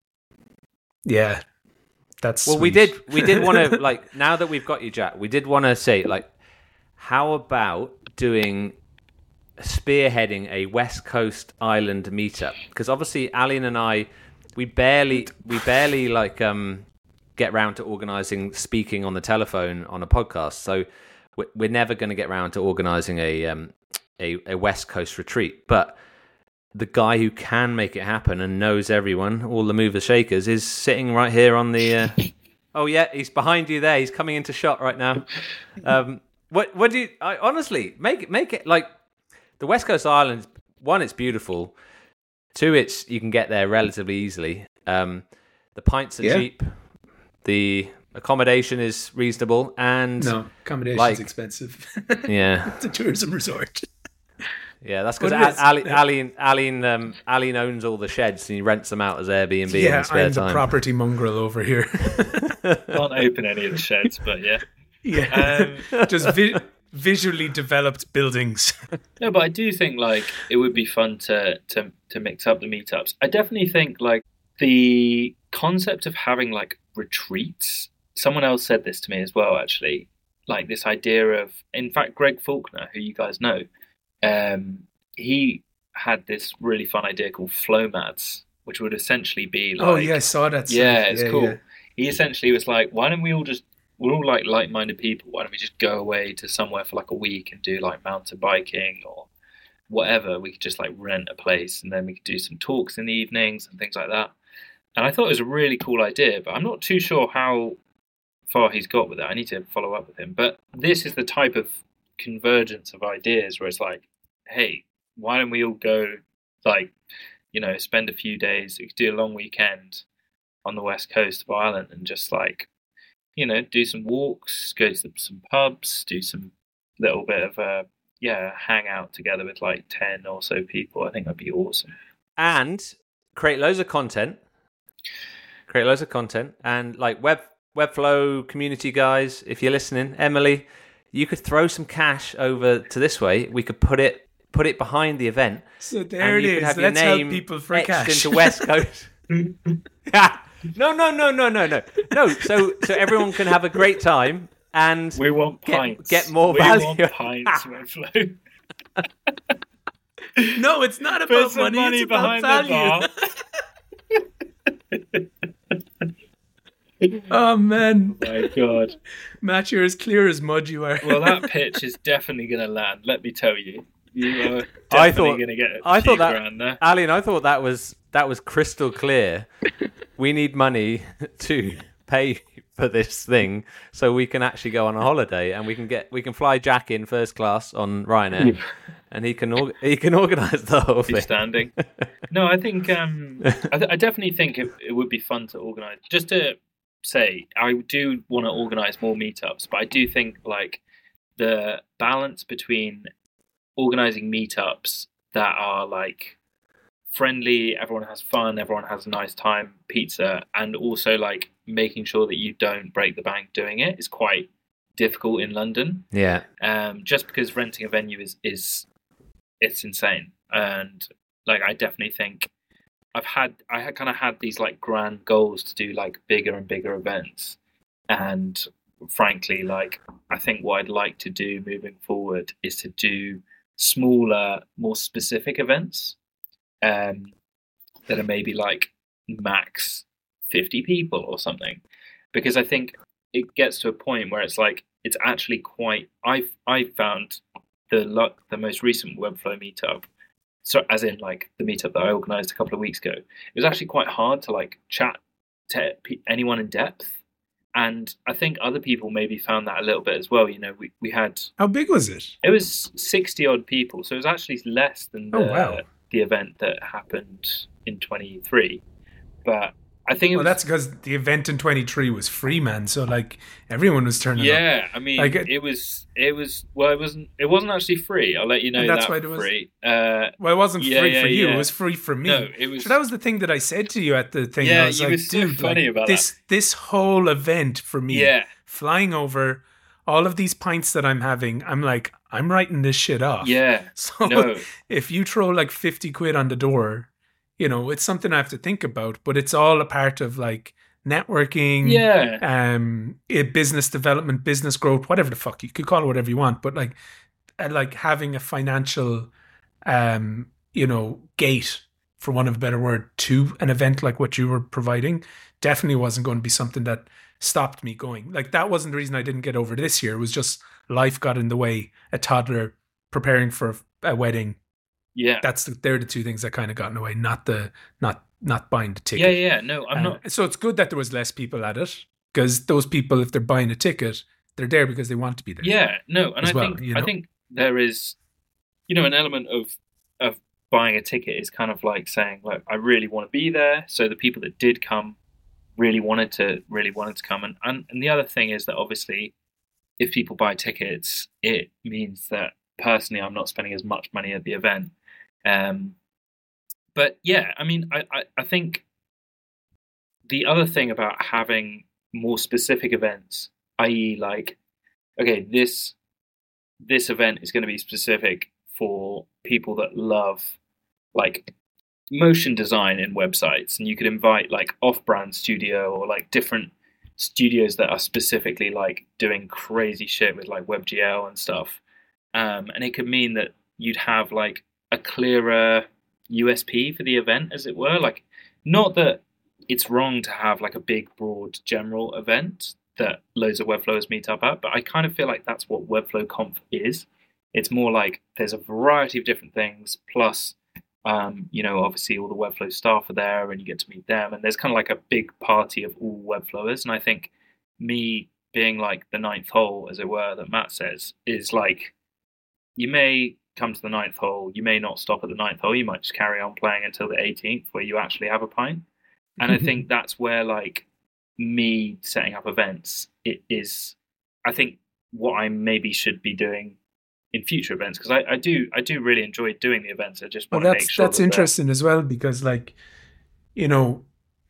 Yeah, that's well. Sweet. We did. We did want to like now that we've got you, Jack. We did want to say like, how about doing spearheading a West Coast Island meetup? Because obviously, Alan and I, we barely, we barely like um. get round to organising speaking on the telephone on a podcast. So we're never going to get round to organising a, um, a a West Coast retreat. But the guy who can make it happen and knows everyone, all the movers shakers, is sitting right here on the. Uh... Oh yeah, he's behind you there. He's coming into shot right now. Um, what what do you? I, honestly, make it make it like the West Coast Islands. One, it's beautiful. Two, it's you can get there relatively easily. Um, the pints are yeah. cheap. The accommodation is reasonable, and no accommodation's like, expensive. Yeah, it's a tourism resort. Yeah, that's because Aline, Aline, Aline, um, Aline owns all the sheds and he rents them out as Airbnb. Yeah, in spare I'm the time. property mongrel over here. Can't open any of the sheds, but yeah, yeah, um, just vi- visually developed buildings. No, but I do think like it would be fun to to to mix up the meetups. I definitely think like the concept of having like retreats. Someone else said this to me as well, actually. Like this idea of, in fact, Greg Faulkner, who you guys know, um, he had this really fun idea called Flowmads, which would essentially be like, oh yeah, I saw that. Yeah, it's yeah, cool. Yeah. He essentially was like, why don't we all just, we're all like like-minded people. Why don't we just go away to somewhere for like a week and do like mountain biking or whatever? We could just like rent a place and then we could do some talks in the evenings and things like that. And I thought it was a really cool idea, but I'm not too sure how far he's got with it. I need to follow up with him. But this is the type of convergence of ideas where it's like, hey, why don't we all go like, you know, spend a few days. You could do a long weekend on the west coast of Ireland and just like, you know, do some walks, go to some pubs, do some little bit of a yeah hang out together with like ten or so people. I think that'd be awesome. And create loads of content. Create loads of content and like web Webflow community guys, if you're listening, Emily, you could throw some cash over to this way. We could put it put it behind the event. So there it you is. Have Let's your name help people for etched cash. into West Coast. no, no, no, no, no, no, no. So so everyone can have a great time and we want get, pints. Get more we value. We want pints, Webflow. No, it's not Put about some money. money It's about behind value. the bar. Oh man! Oh my God, Matt, you're as clear as mud. You are. Well, that pitch is definitely going to land. Let me tell you, you are definitely I thought going to get. A I few thought that, grand there. Alan, I thought that was that was crystal clear. We need money to pay for this thing so we can actually go on a holiday and we can get we can fly Jack in first class on Ryanair and he can or, he can organise the whole Be thing. standing. No, I think um, I, th- I definitely think it, it would be fun to organise. Just to say, I do want to organise more meetups, but I do think like the balance between organising meetups that are like friendly, everyone has fun, everyone has a nice time, pizza, and also like making sure that you don't break the bank doing it is quite difficult in London. Yeah. Um, just because renting a venue is is it's insane, and like I definitely think I've had I had kind of had these like grand goals to do like bigger and bigger events, and frankly, like I think what I'd like to do moving forward is to do smaller, more specific events, um, that are maybe like max fifty people or something, because I think it gets to a point where it's like it's actually quite. I've I found the the most recent Webflow meetup. So, as in, like the meetup that I organised a couple of weeks ago, it was actually quite hard to like chat to anyone in depth, and I think other people maybe found that a little bit as well. You know, we, we had How big was it? it was sixty odd people, so it was actually less than the Oh, wow. the event that happened in twenty-three. But I think it Well, was, that's because the event in twenty-three was free, man. So like everyone was turning up. yeah. I mean, Like, it, it was it was well, it wasn't it wasn't actually free. I'll let you know And that's that why for it was- free. Uh, Well, it wasn't Yeah, free yeah, for you. yeah. It was free for me. no, it was So that was the thing that I said to you at the thing. Yeah, I was you like, were so dude, funny like, about this this whole event for me, yeah. flying over all of these pints that I'm having, I'm like, I'm writing this shit off. Yeah, So no, if you throw like fifty quid on the door, you know, it's something I have to think about, but it's all a part of like networking, yeah, um, eh, business development, business growth, whatever the fuck you could call it, whatever you want. But like, uh, like having a financial, um, you know, gate, for want of a better word, to an event like what you were providing, definitely wasn't going to be something that stopped me going. Like that wasn't the reason I didn't get over this year. It was just life got in the way. A toddler preparing for a wedding. yeah, That's the, they're the two things that kind of got in the way. Not the not not buying the ticket. yeah, yeah. No, I'm Uh, not. So it's good that there was less people at it, because those people, if they're buying a ticket, they're there because they want to be there. Yeah, no, and as I well, think you I know? think there is, you know, an element of of buying a ticket is kind of like saying, look, I really want to be there. So the people that did come really wanted to really wanted to come, and and, and the other thing is that obviously, if people buy tickets, it means that personally, I'm not spending as much money at the event. Um, but yeah, I mean, I, I, I think the other thing about having more specific events, that is, like, okay, this this event is going to be specific for people that love like motion design in websites, and you could invite like off-brand studio or like different studios that are specifically like doing crazy shit with like WebGL and stuff. Um, and it could mean that you'd have like a clearer U S P for the event, as it were. Like, not that it's wrong to have like a big, broad, general event that loads of Webflowers meet up at, but I kind of feel like that's what Webflow Conf is. It's more like there's a variety of different things, plus, um, you know, obviously all the Webflow staff are there and you get to meet them, and there's kind of like a big party of all Webflowers. And I think me being like the ninth hole, as it were, that Matt says, is like, you may come to the ninth hole, you may not stop at the ninth hole. You might just carry on playing until the eighteenth, where you actually have a pint. And I think that's where, like, me setting up events, it is, I think, what I maybe should be doing in future events, because I, I do I do really enjoy doing the events. I just want well, to that's make sure that's that interesting as well, because, like, you know,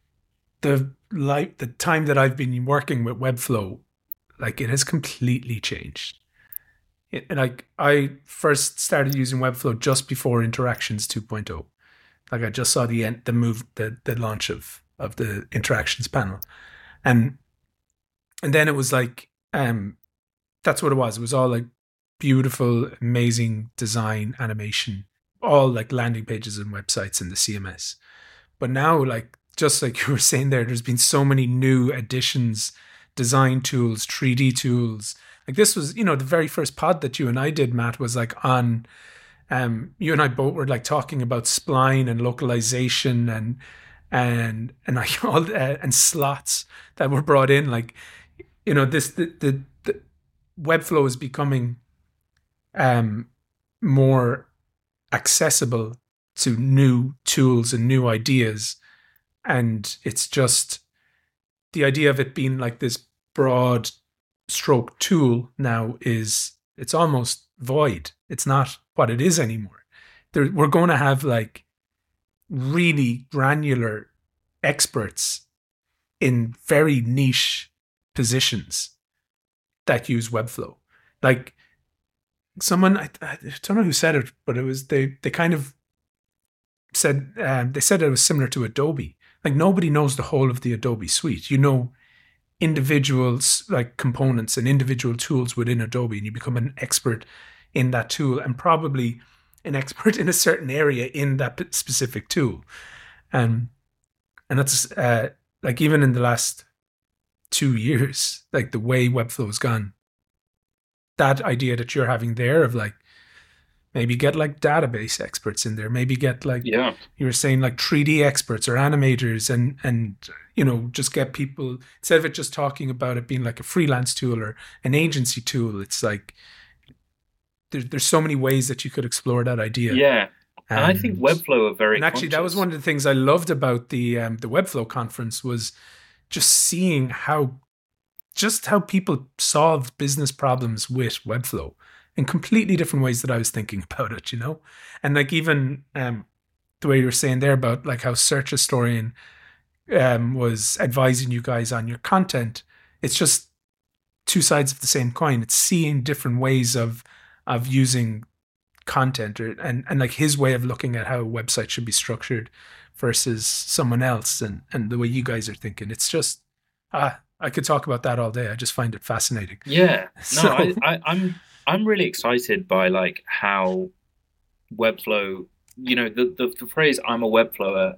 the like the time that I've been working with Webflow, like, it has completely changed. It, like, I first started using Webflow just before Interactions two point oh. Like, I just saw the end, the move, the the launch of of the Interactions panel, and and then it was like, um, that's what it was. It was all like beautiful, amazing design, animation, all like landing pages and websites in the C M S. But now, like, just like you were saying there, there's been so many new additions, design tools, three D tools. Like, this was, you know, the very first pod that you and I did, Matt, was like on, um, you and I both were like talking about spline and localization and, and, and like all, uh, and slots that were brought in. Like, you know, this, the, the, the Webflow is becoming, um, more accessible to new tools and new ideas. And it's just the idea of it being like this broad stroke tool now is, it's almost void. It's not what it is anymore. There, we're going to have like really granular experts in very niche positions that use Webflow. Like, someone, I, I don't know who said it, but it was, they, they kind of said, um, they said it was similar to Adobe. Like, nobody knows the whole of the Adobe suite. You know individuals, like components and individual tools within Adobe, and you become an expert in that tool, and probably an expert in a certain area in that specific tool. And and that's uh, like, even in the last two years, like the way Webflow has gone, that idea that you're having there of like, maybe get like database experts in there, maybe get like, yeah, you were saying, like three D experts or animators, and, and, you know, just get people, instead of it just talking about it being like a freelance tool or an agency tool, it's like, there, there's so many ways that you could explore that idea. Yeah. And, and I think Webflow are very And actually, conscious. that was one of the things I loved about the, um, the Webflow conference, was just seeing how, just how people solved business problems with Webflow in completely different ways that I was thinking about it, you know? And like, even um, the way you were saying there about like how Search Historian um, was advising you guys on your content, it's just two sides of the same coin. It's seeing different ways of of using content, or, and, and like his way of looking at how a website should be structured versus someone else, and, and the way you guys are thinking. It's just, ah, I could talk about that all day. I just find it fascinating. Yeah. No, So- I, I, I'm I'm really excited by like how Webflow, you know, the, the, the phrase "I'm a Webflower"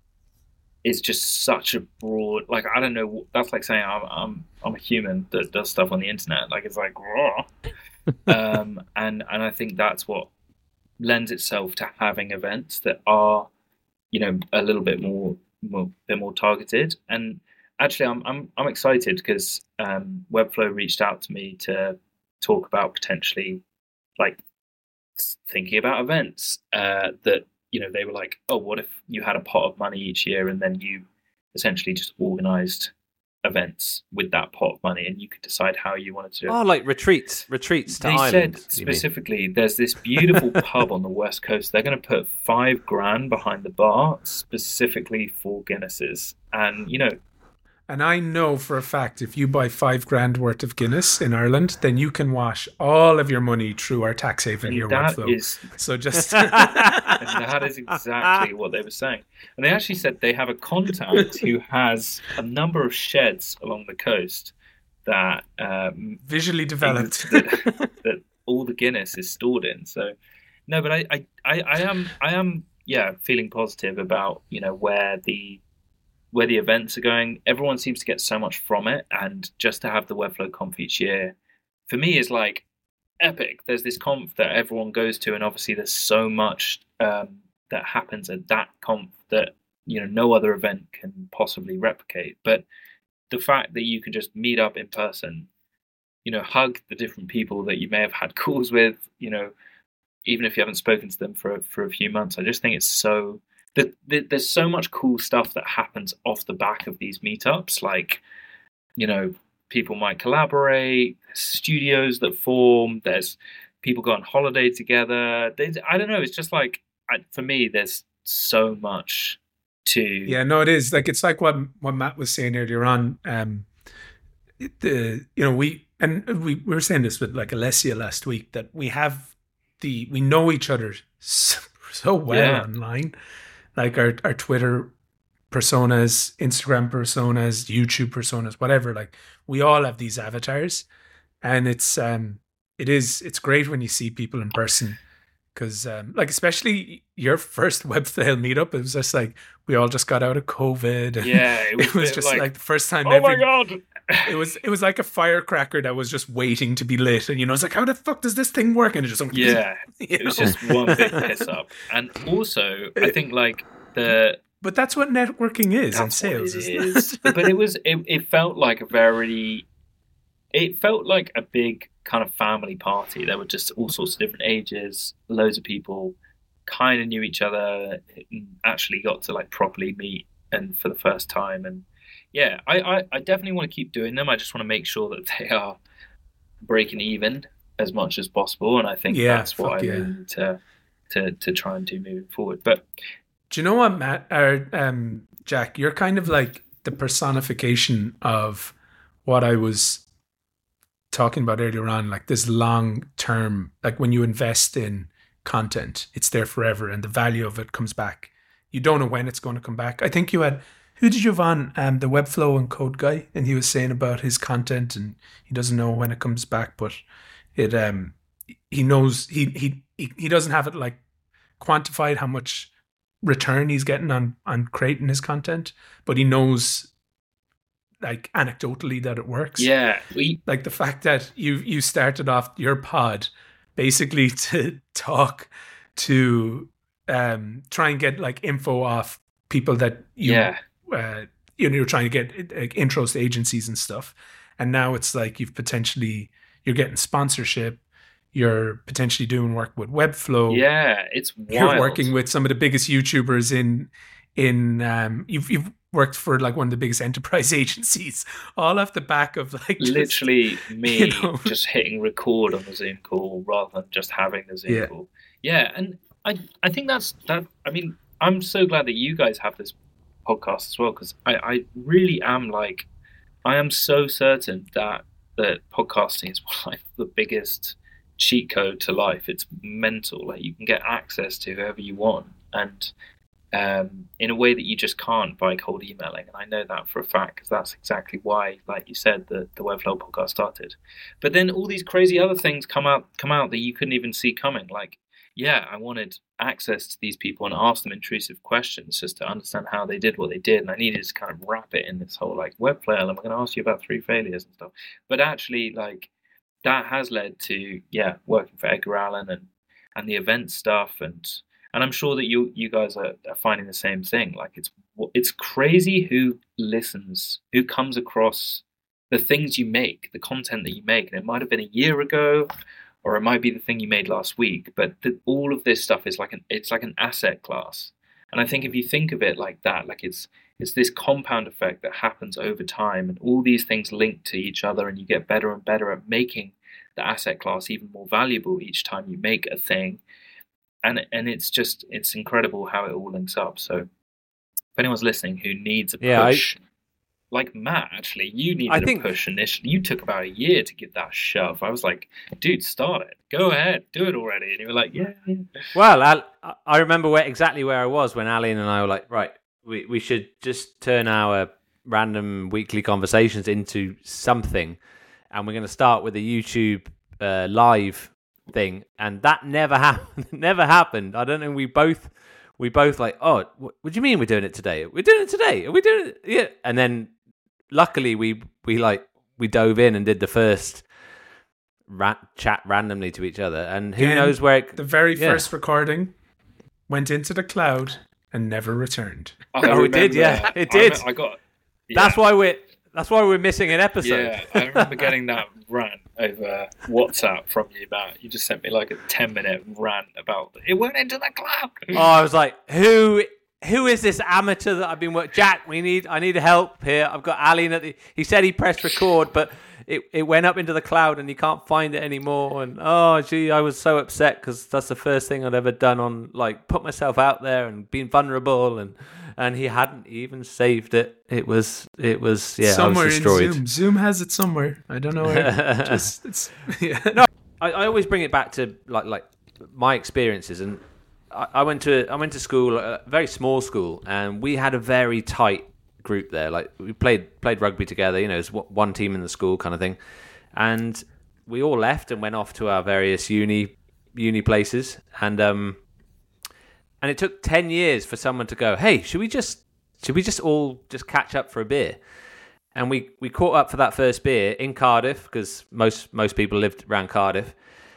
is just such a broad, like, I don't know, that's like saying I'm I'm I'm a human that does stuff on the internet. Like, it's like, raw. um, and and I think that's what lends itself to having events that are, you know, a little bit more, more bit more targeted. And actually, I'm I'm I'm excited because um, Webflow reached out to me to talk about potentially, like, thinking about events uh, that, you know, they were like, oh, what if you had a pot of money each year and then you essentially just organized events with that pot of money, and you could decide how you wanted to do it. Oh, like retreats, retreats to They Ireland. said you mean? specifically, there's this beautiful pub on the west coast. They're going to put five grand behind the bar specifically for Guinnesses, and you know, And I know for a fact, if you buy five grand worth of Guinness in Ireland, then you can wash all of your money through our tax haven here, that Webflow. is So just and that is exactly what they were saying. And they actually said they have a contact who has a number of sheds along the coast that um, visually developed. that, that all the Guinness is stored in. So no, but I, I, I, I am I am yeah feeling positive about, you know, where the where the events are going. Everyone seems to get so much from it, and just to have the Webflow Conf each year, for me, is like epic. There's this conf that everyone goes to, and obviously there's so much um, that happens at that conf that, you know, no other event can possibly replicate. But the fact that you can just meet up in person, you know, hug the different people that you may have had calls with, you know, even if you haven't spoken to them for for a few months. I just think it's so that there's so much cool stuff that happens off the back of these meetups. Like, you know, people might collaborate, studios that form, there's people go on holiday together. There's, I don't know. It's just like, I, for me, there's so much to. Yeah, no, it is. Like, it's like what what Matt was saying earlier on. Um, the you know we and we, we were saying this with like Alessia last week, that we have the we know each other so, so well Yeah. online, like our our Twitter personas, Instagram personas, YouTube personas, whatever. Like, we all have these avatars, and it's um it is it's great when you see people in person. Because, um, like, especially your first Webflail meetup, it was just like we all just got out of COVID. And Yeah, it was, it was a bit just like, like the first time. oh every, my god! It was it was like a firecracker that was just waiting to be lit, and you know, it's like, how the fuck does this thing work? And it just Yeah, you it was know? just one big piss up. And also, I think like the But that's what networking is in that's sales. what it isn't is. it? But it was it, it felt like a very it felt like a big kind of family party. There were just all sorts of different ages, loads of people kind of knew each other, actually got to like properly meet and for the first time. And yeah, I, I, I definitely want to keep doing them. I just want to make sure that they are breaking even as much as possible. And I think Yeah, that's what I fuck yeah. really need to, to, to try and do moving forward. But Do you know what, Matt or um, Jack? You're kind of like the personification of what I was talking about earlier on, like this long term, like when you invest in content, it's there forever and the value of it comes back. You don't know when it's going to come back. I think you had, who did you have on? Um, the Webflow and Code guy, and he was saying about his content and he doesn't know when it comes back, but it um he knows he he he, he doesn't have it like quantified how much return he's getting on on creating his content, but he knows like anecdotally that it works. yeah, we Like the fact that you you started off your pod basically to talk to um try and get like info off people that you yeah. uh, you know, you're trying to get like, intros to agencies and stuff, and now it's like you've potentially you're getting sponsorship, you're potentially doing work with Webflow, Yeah, it's wild. you're working with some of the biggest YouTubers in in um you've you've worked for like one of the biggest enterprise agencies, all off the back of like just, literally me you know. just hitting record on the Zoom call rather than just having the Zoom Yeah. call. Yeah, and I I think that's that. I mean, I'm so glad that you guys have this podcast as well, because I, I really am like I am so certain that that podcasting is like the biggest cheat code to life. It's mental. Like, you can get access to whoever you want, and um, in a way that you just can't by cold emailing. And I know that for a fact, because that's exactly why, like you said, the, the Webflow podcast started. But then all these crazy other things come out come out that you couldn't even see coming. Like, yeah, I wanted access to these people and ask them intrusive questions just to understand how they did what they did. And I needed to kind of wrap it in this whole like Webflail, and I'm going to ask you about three failures and stuff. But actually, like, that has led to, yeah, working for Edgar Allen and, and the event stuff. And and I'm sure that you you guys are, are finding the same thing. Like, it's it's crazy who listens, who comes across the things you make, the content that you make. And it might have been a year ago, or it might be the thing you made last week. But the, all of this stuff is like an it's like an asset class. And I think if you think of it like that, like it's it's this compound effect that happens over time, and all these things link to each other, and you get better and better at making the asset class even more valuable each time you make a thing. And and it's just it's incredible how it all links up. So if anyone's listening who needs a Yeah, push, I, like Matt, actually, you needed I think, a push initially. You took about a year to give that shove. I was like, dude, start it. Go ahead, do it already. And you were like, yeah. yeah. Well, I, I remember where, exactly where I was when Ali and I were like, right, we, we should just turn our random weekly conversations into something. And we're going to start with a YouTube uh, live thing. And that never happened. never happened. I don't know. We both, we both like, oh, what, what do you mean we're doing it today? We're doing it today. Are we doing it? Yeah. And then luckily we, we like, we dove in and did the first rat, chat randomly to each other. And who Again, knows where it, the very yeah. first recording went into the cloud and never returned. I Oh, it did, remember- yeah, it I did. rem- I got. Yeah. That's why we're, that's why we're missing an episode. Yeah, I remember getting that rant, over WhatsApp from you, Matt. You just sent me like a ten minute rant about it went into the cloud. Oh, I was like, who who is this amateur that I've been working? Jack, we need I need help here. I've got Aline at the. He said he pressed record, but it, it went up into the cloud and he can't find it anymore. And oh, gee, I was so upset because that's the first thing I'd ever done on like put myself out there and been vulnerable and. And he hadn't even saved it. It was, it was, yeah, somewhere I was destroyed. in Zoom. Zoom has it somewhere. I don't know where. Just, it's, yeah. No, I, I always bring it back to like, like my experiences. And I, I went to, I went to school, a very small school, and we had a very tight group there. Like we played, played rugby together. You know, it was one team in the school kind of thing. And we all left and went off to our various uni, uni places. And um. And it took ten years for someone to go, hey, should we just should we just all just catch up for a beer? And we, we caught up for that first beer in Cardiff, because most most people lived around Cardiff.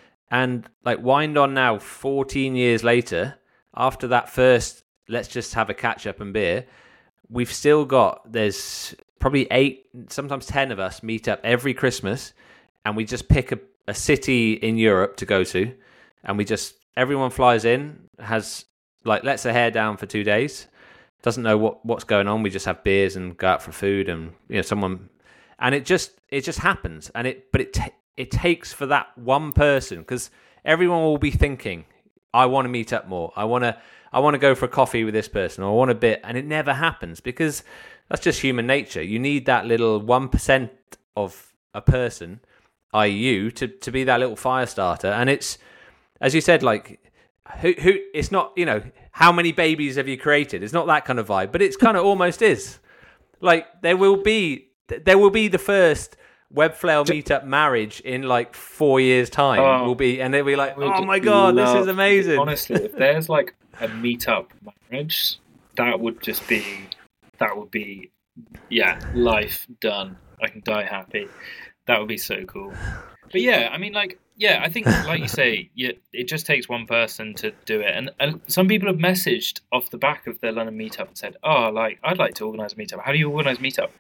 And like wind on now, fourteen years later, after that first, let's just have a catch up and beer, we've still got, there's probably eight, sometimes ten of us meet up every Christmas, and we just pick a, a city in Europe to go to. And we just, everyone flies in, has... like lets their hair down for two days, doesn't know what, what's going on. We just have beers and go out for food, and you know someone, and it just it just happens. And it but it t- it takes for that one person, because everyone will be thinking, I want to meet up more. I want to I want to go for a coffee with this person, or I want a bit, and it never happens because that's just human nature. You need that little one percent of a person, that is, you, to to be that little fire starter. And it's, as you said, like. Who, who? It's not, you know, how many babies have you created? It's not that kind of vibe, but it's kind of almost is. Like there will be, there will be the first Webflail meetup marriage in like four years' time. Oh, will be, and they'll be like, oh my god, love, this is amazing. Honestly, if there's like a meetup marriage, that would just be, that would be, yeah, life done. I can die happy. That would be so cool. But yeah, I mean, like. Yeah, I think, like you say, yeah, it just takes one person to do it. And, and some people have messaged off the back of their London meetup and said, oh, like, I'd like to organise a meetup. How do you organise a meetup?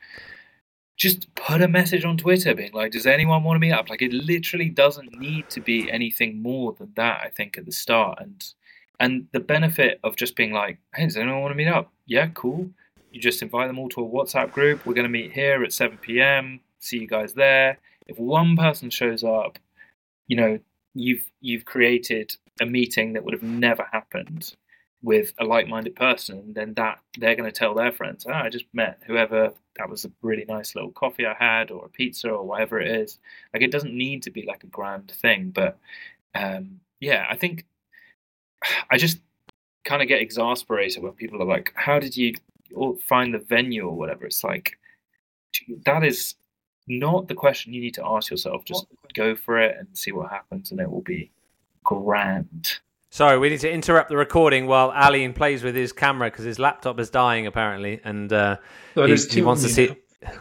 Just put a message on Twitter being like, does anyone want to meet up? Like, it literally doesn't need to be anything more than that, I think, at the start. And and the benefit of just being like, hey, does anyone want to meet up? Yeah, cool. You just invite them all to a WhatsApp group. We're going to meet here at seven p.m. See you guys there. If one person shows up, you know, you've you've created a meeting that would have never happened with a like-minded person. Then that they're going to tell their friends, oh, I just met whoever. That was a really nice little coffee I had, or a pizza, or whatever it is. Like, it doesn't need to be like a grand thing, but um, yeah, I think I just kind of get exasperated when people are like, how did you find the venue or whatever? It's like, that is not the question you need to ask yourself. Just go for it and see what happens, and it will be grand. Sorry, we need to interrupt the recording while Aline plays with his camera because his laptop is dying apparently, and uh, so he, he wants to see.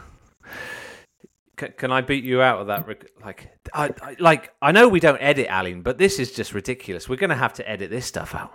Can, can I beat you out of that? Like, I, I like I know we don't edit, Aline, but this is just ridiculous. We're going to have to edit this stuff out.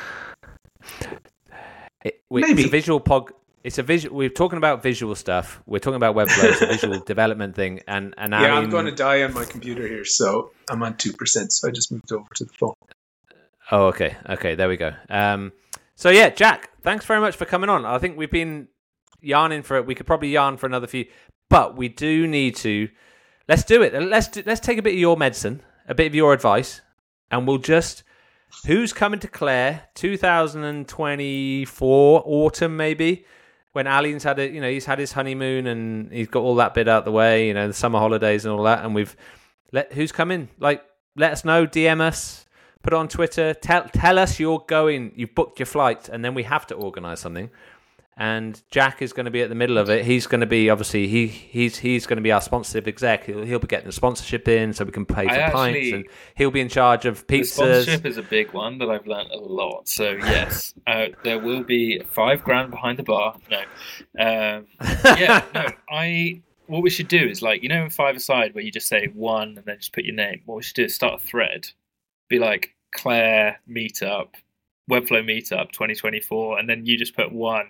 It, we, Maybe it's a visual pod. It's a visual. We're talking about visual stuff. We're talking about Webflow. It's a visual development thing. And and yeah, Aline, I'm going to die on my computer here, so I'm on two percent. So I just moved over to the phone. Oh, okay, okay, there we go. Um, so yeah, Jack, thanks very much for coming on. I think we've been yarning for it. We could probably yarn for another few, but we do need to. Let's do it. Let's do, let's take a bit of your medicine, a bit of your advice, and we'll just. Who's coming to Clare? two thousand twenty-four autumn maybe. When Aline's had it, you know, he's had his honeymoon and he's got all that bit out the way, you know, the summer holidays and all that. And we've let who's coming? Like, let us know, D M us, put it on Twitter, tell tell us you're going, you've booked your flight, and then we have to organise something. And Jack is going to be at the middle of it. He's going to be obviously he he's he's going to be our sponsorship exec. He'll, he'll be getting the sponsorship in, so we can pay for I pints, actually, and he'll be in charge of pizzas. The sponsorship is a big one that I've learned a lot. So yes, uh, there will be five grand behind the bar. No, um, yeah, no. I what we should do is like you know in Five Aside where you just say one and then just put your name. What we should do is start a thread, be like Clare Meetup, Webflow Meetup twenty twenty-four, and then you just put one.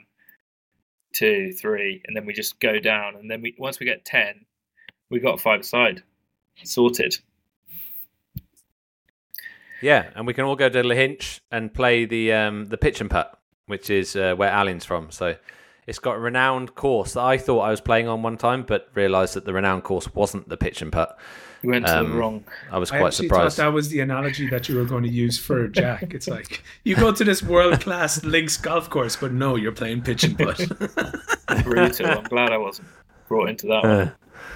Two, three, and then we just go down, and then we once we get ten, we got Five Aside. sorted. Yeah, and we can all go to Lahinch and play the um, the pitch and putt, which is uh, where Alan's from. So it's got a renowned course that I thought I was playing on one time, but realised that the renowned course wasn't the pitch and putt. You went to Um, the wrong. I was I quite actually surprised. thought that was the analogy that you were going to use for Jack. It's like, you go to this world-class links golf course, but no, you're playing pitch and putt. Brutal. I'm glad I wasn't brought into that one.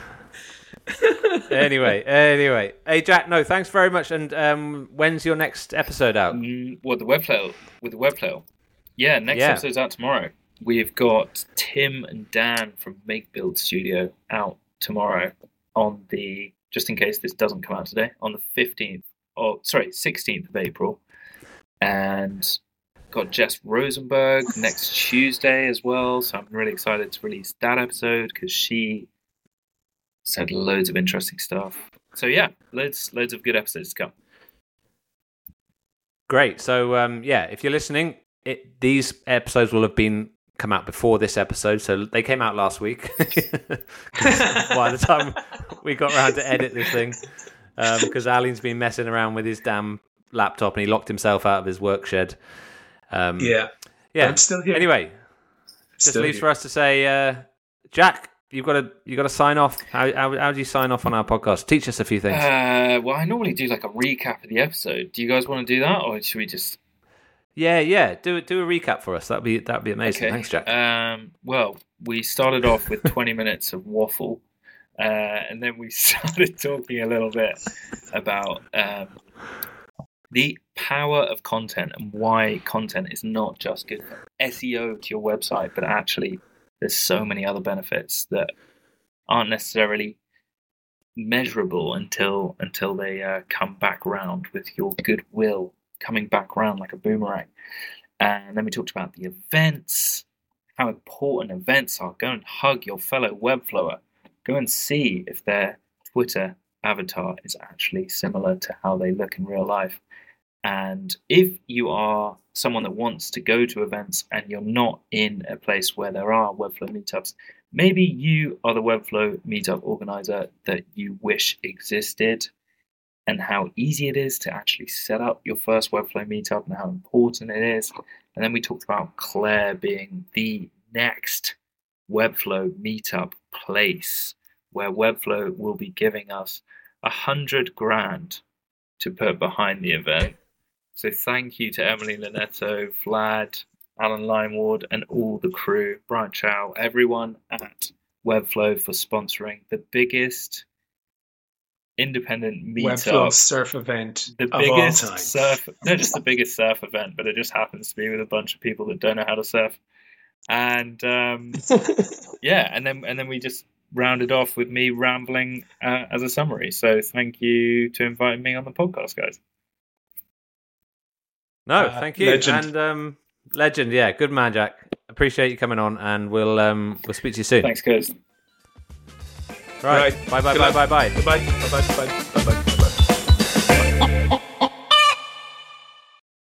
anyway, anyway, hey Jack, no, thanks very much. And um, when's your next episode out? Mm, what the webflow with the webflow? Yeah, next Yeah. episode's out tomorrow. We've got Tim and Dan from Make Build Studio out tomorrow on the, just in case this doesn't come out today, on the fifteenth, oh sorry, sixteenth of April, and got Jess Rosenberg next Tuesday as well. So I'm really excited to release that episode because she said loads of interesting stuff. So yeah, loads loads of good episodes to come. Great. So um, yeah, if you're listening, it, these episodes will have been come out before this episode, so they came out last week. By the time we got around to edit this thing, because um, Alan's been messing around with his damn laptop and he locked himself out of his work shed. Um, yeah. yeah. I'm still here. Anyway, just Still leaves here. for us to say, uh, Jack, you've got to you got to sign off. How, how how do you sign off on our podcast? Teach us a few things. Uh, well, I normally do like a recap of the episode. Do you guys want to do that, or should we just? Yeah, yeah. Do do a recap for us. That'd be that'd be amazing. Okay. Thanks, Jack. Um, well, we started off with twenty minutes of waffle, uh, and then we started talking a little bit about um, the power of content and why content is not just good for S E O to your website, but actually there's so many other benefits that aren't necessarily measurable until until they uh, come back round with your goodwill coming back round like a boomerang. And then we talked about the events, how important events are. Go and hug your fellow webflower. Go and see if their Twitter avatar is actually similar to how they look in real life. And if you are someone that wants to go to events and you're not in a place where there are Webflow meetups, maybe you are the Webflow meetup organizer that you wish existed, and how easy it is to actually set up your first Webflow meetup and how important it is. And then we talked about Claire being the next Webflow meetup place where Webflow will be giving us a hundred grand to put behind the event. So thank you to Emily Linetto, Vlad, Alan Limeward, and all the crew, Brian Chow, everyone at Webflow for sponsoring the biggest independent Webflow meetup, surf event the of all biggest time. surf, not just the biggest surf event, but it just happens to be with a bunch of people that don't know how to surf. And um, yeah, and then and then we just rounded off with me rambling uh, as a summary. So thank you to inviting me on the podcast, guys. No, Uh, thank you. legend. And um, legend, yeah, good man, Jack. Appreciate you coming on, and we'll um, we'll speak to you soon. Thanks, guys. Right. Right. Bye bye Good bye luck. bye bye. Bye bye. Bye bye. Bye bye. Bye bye.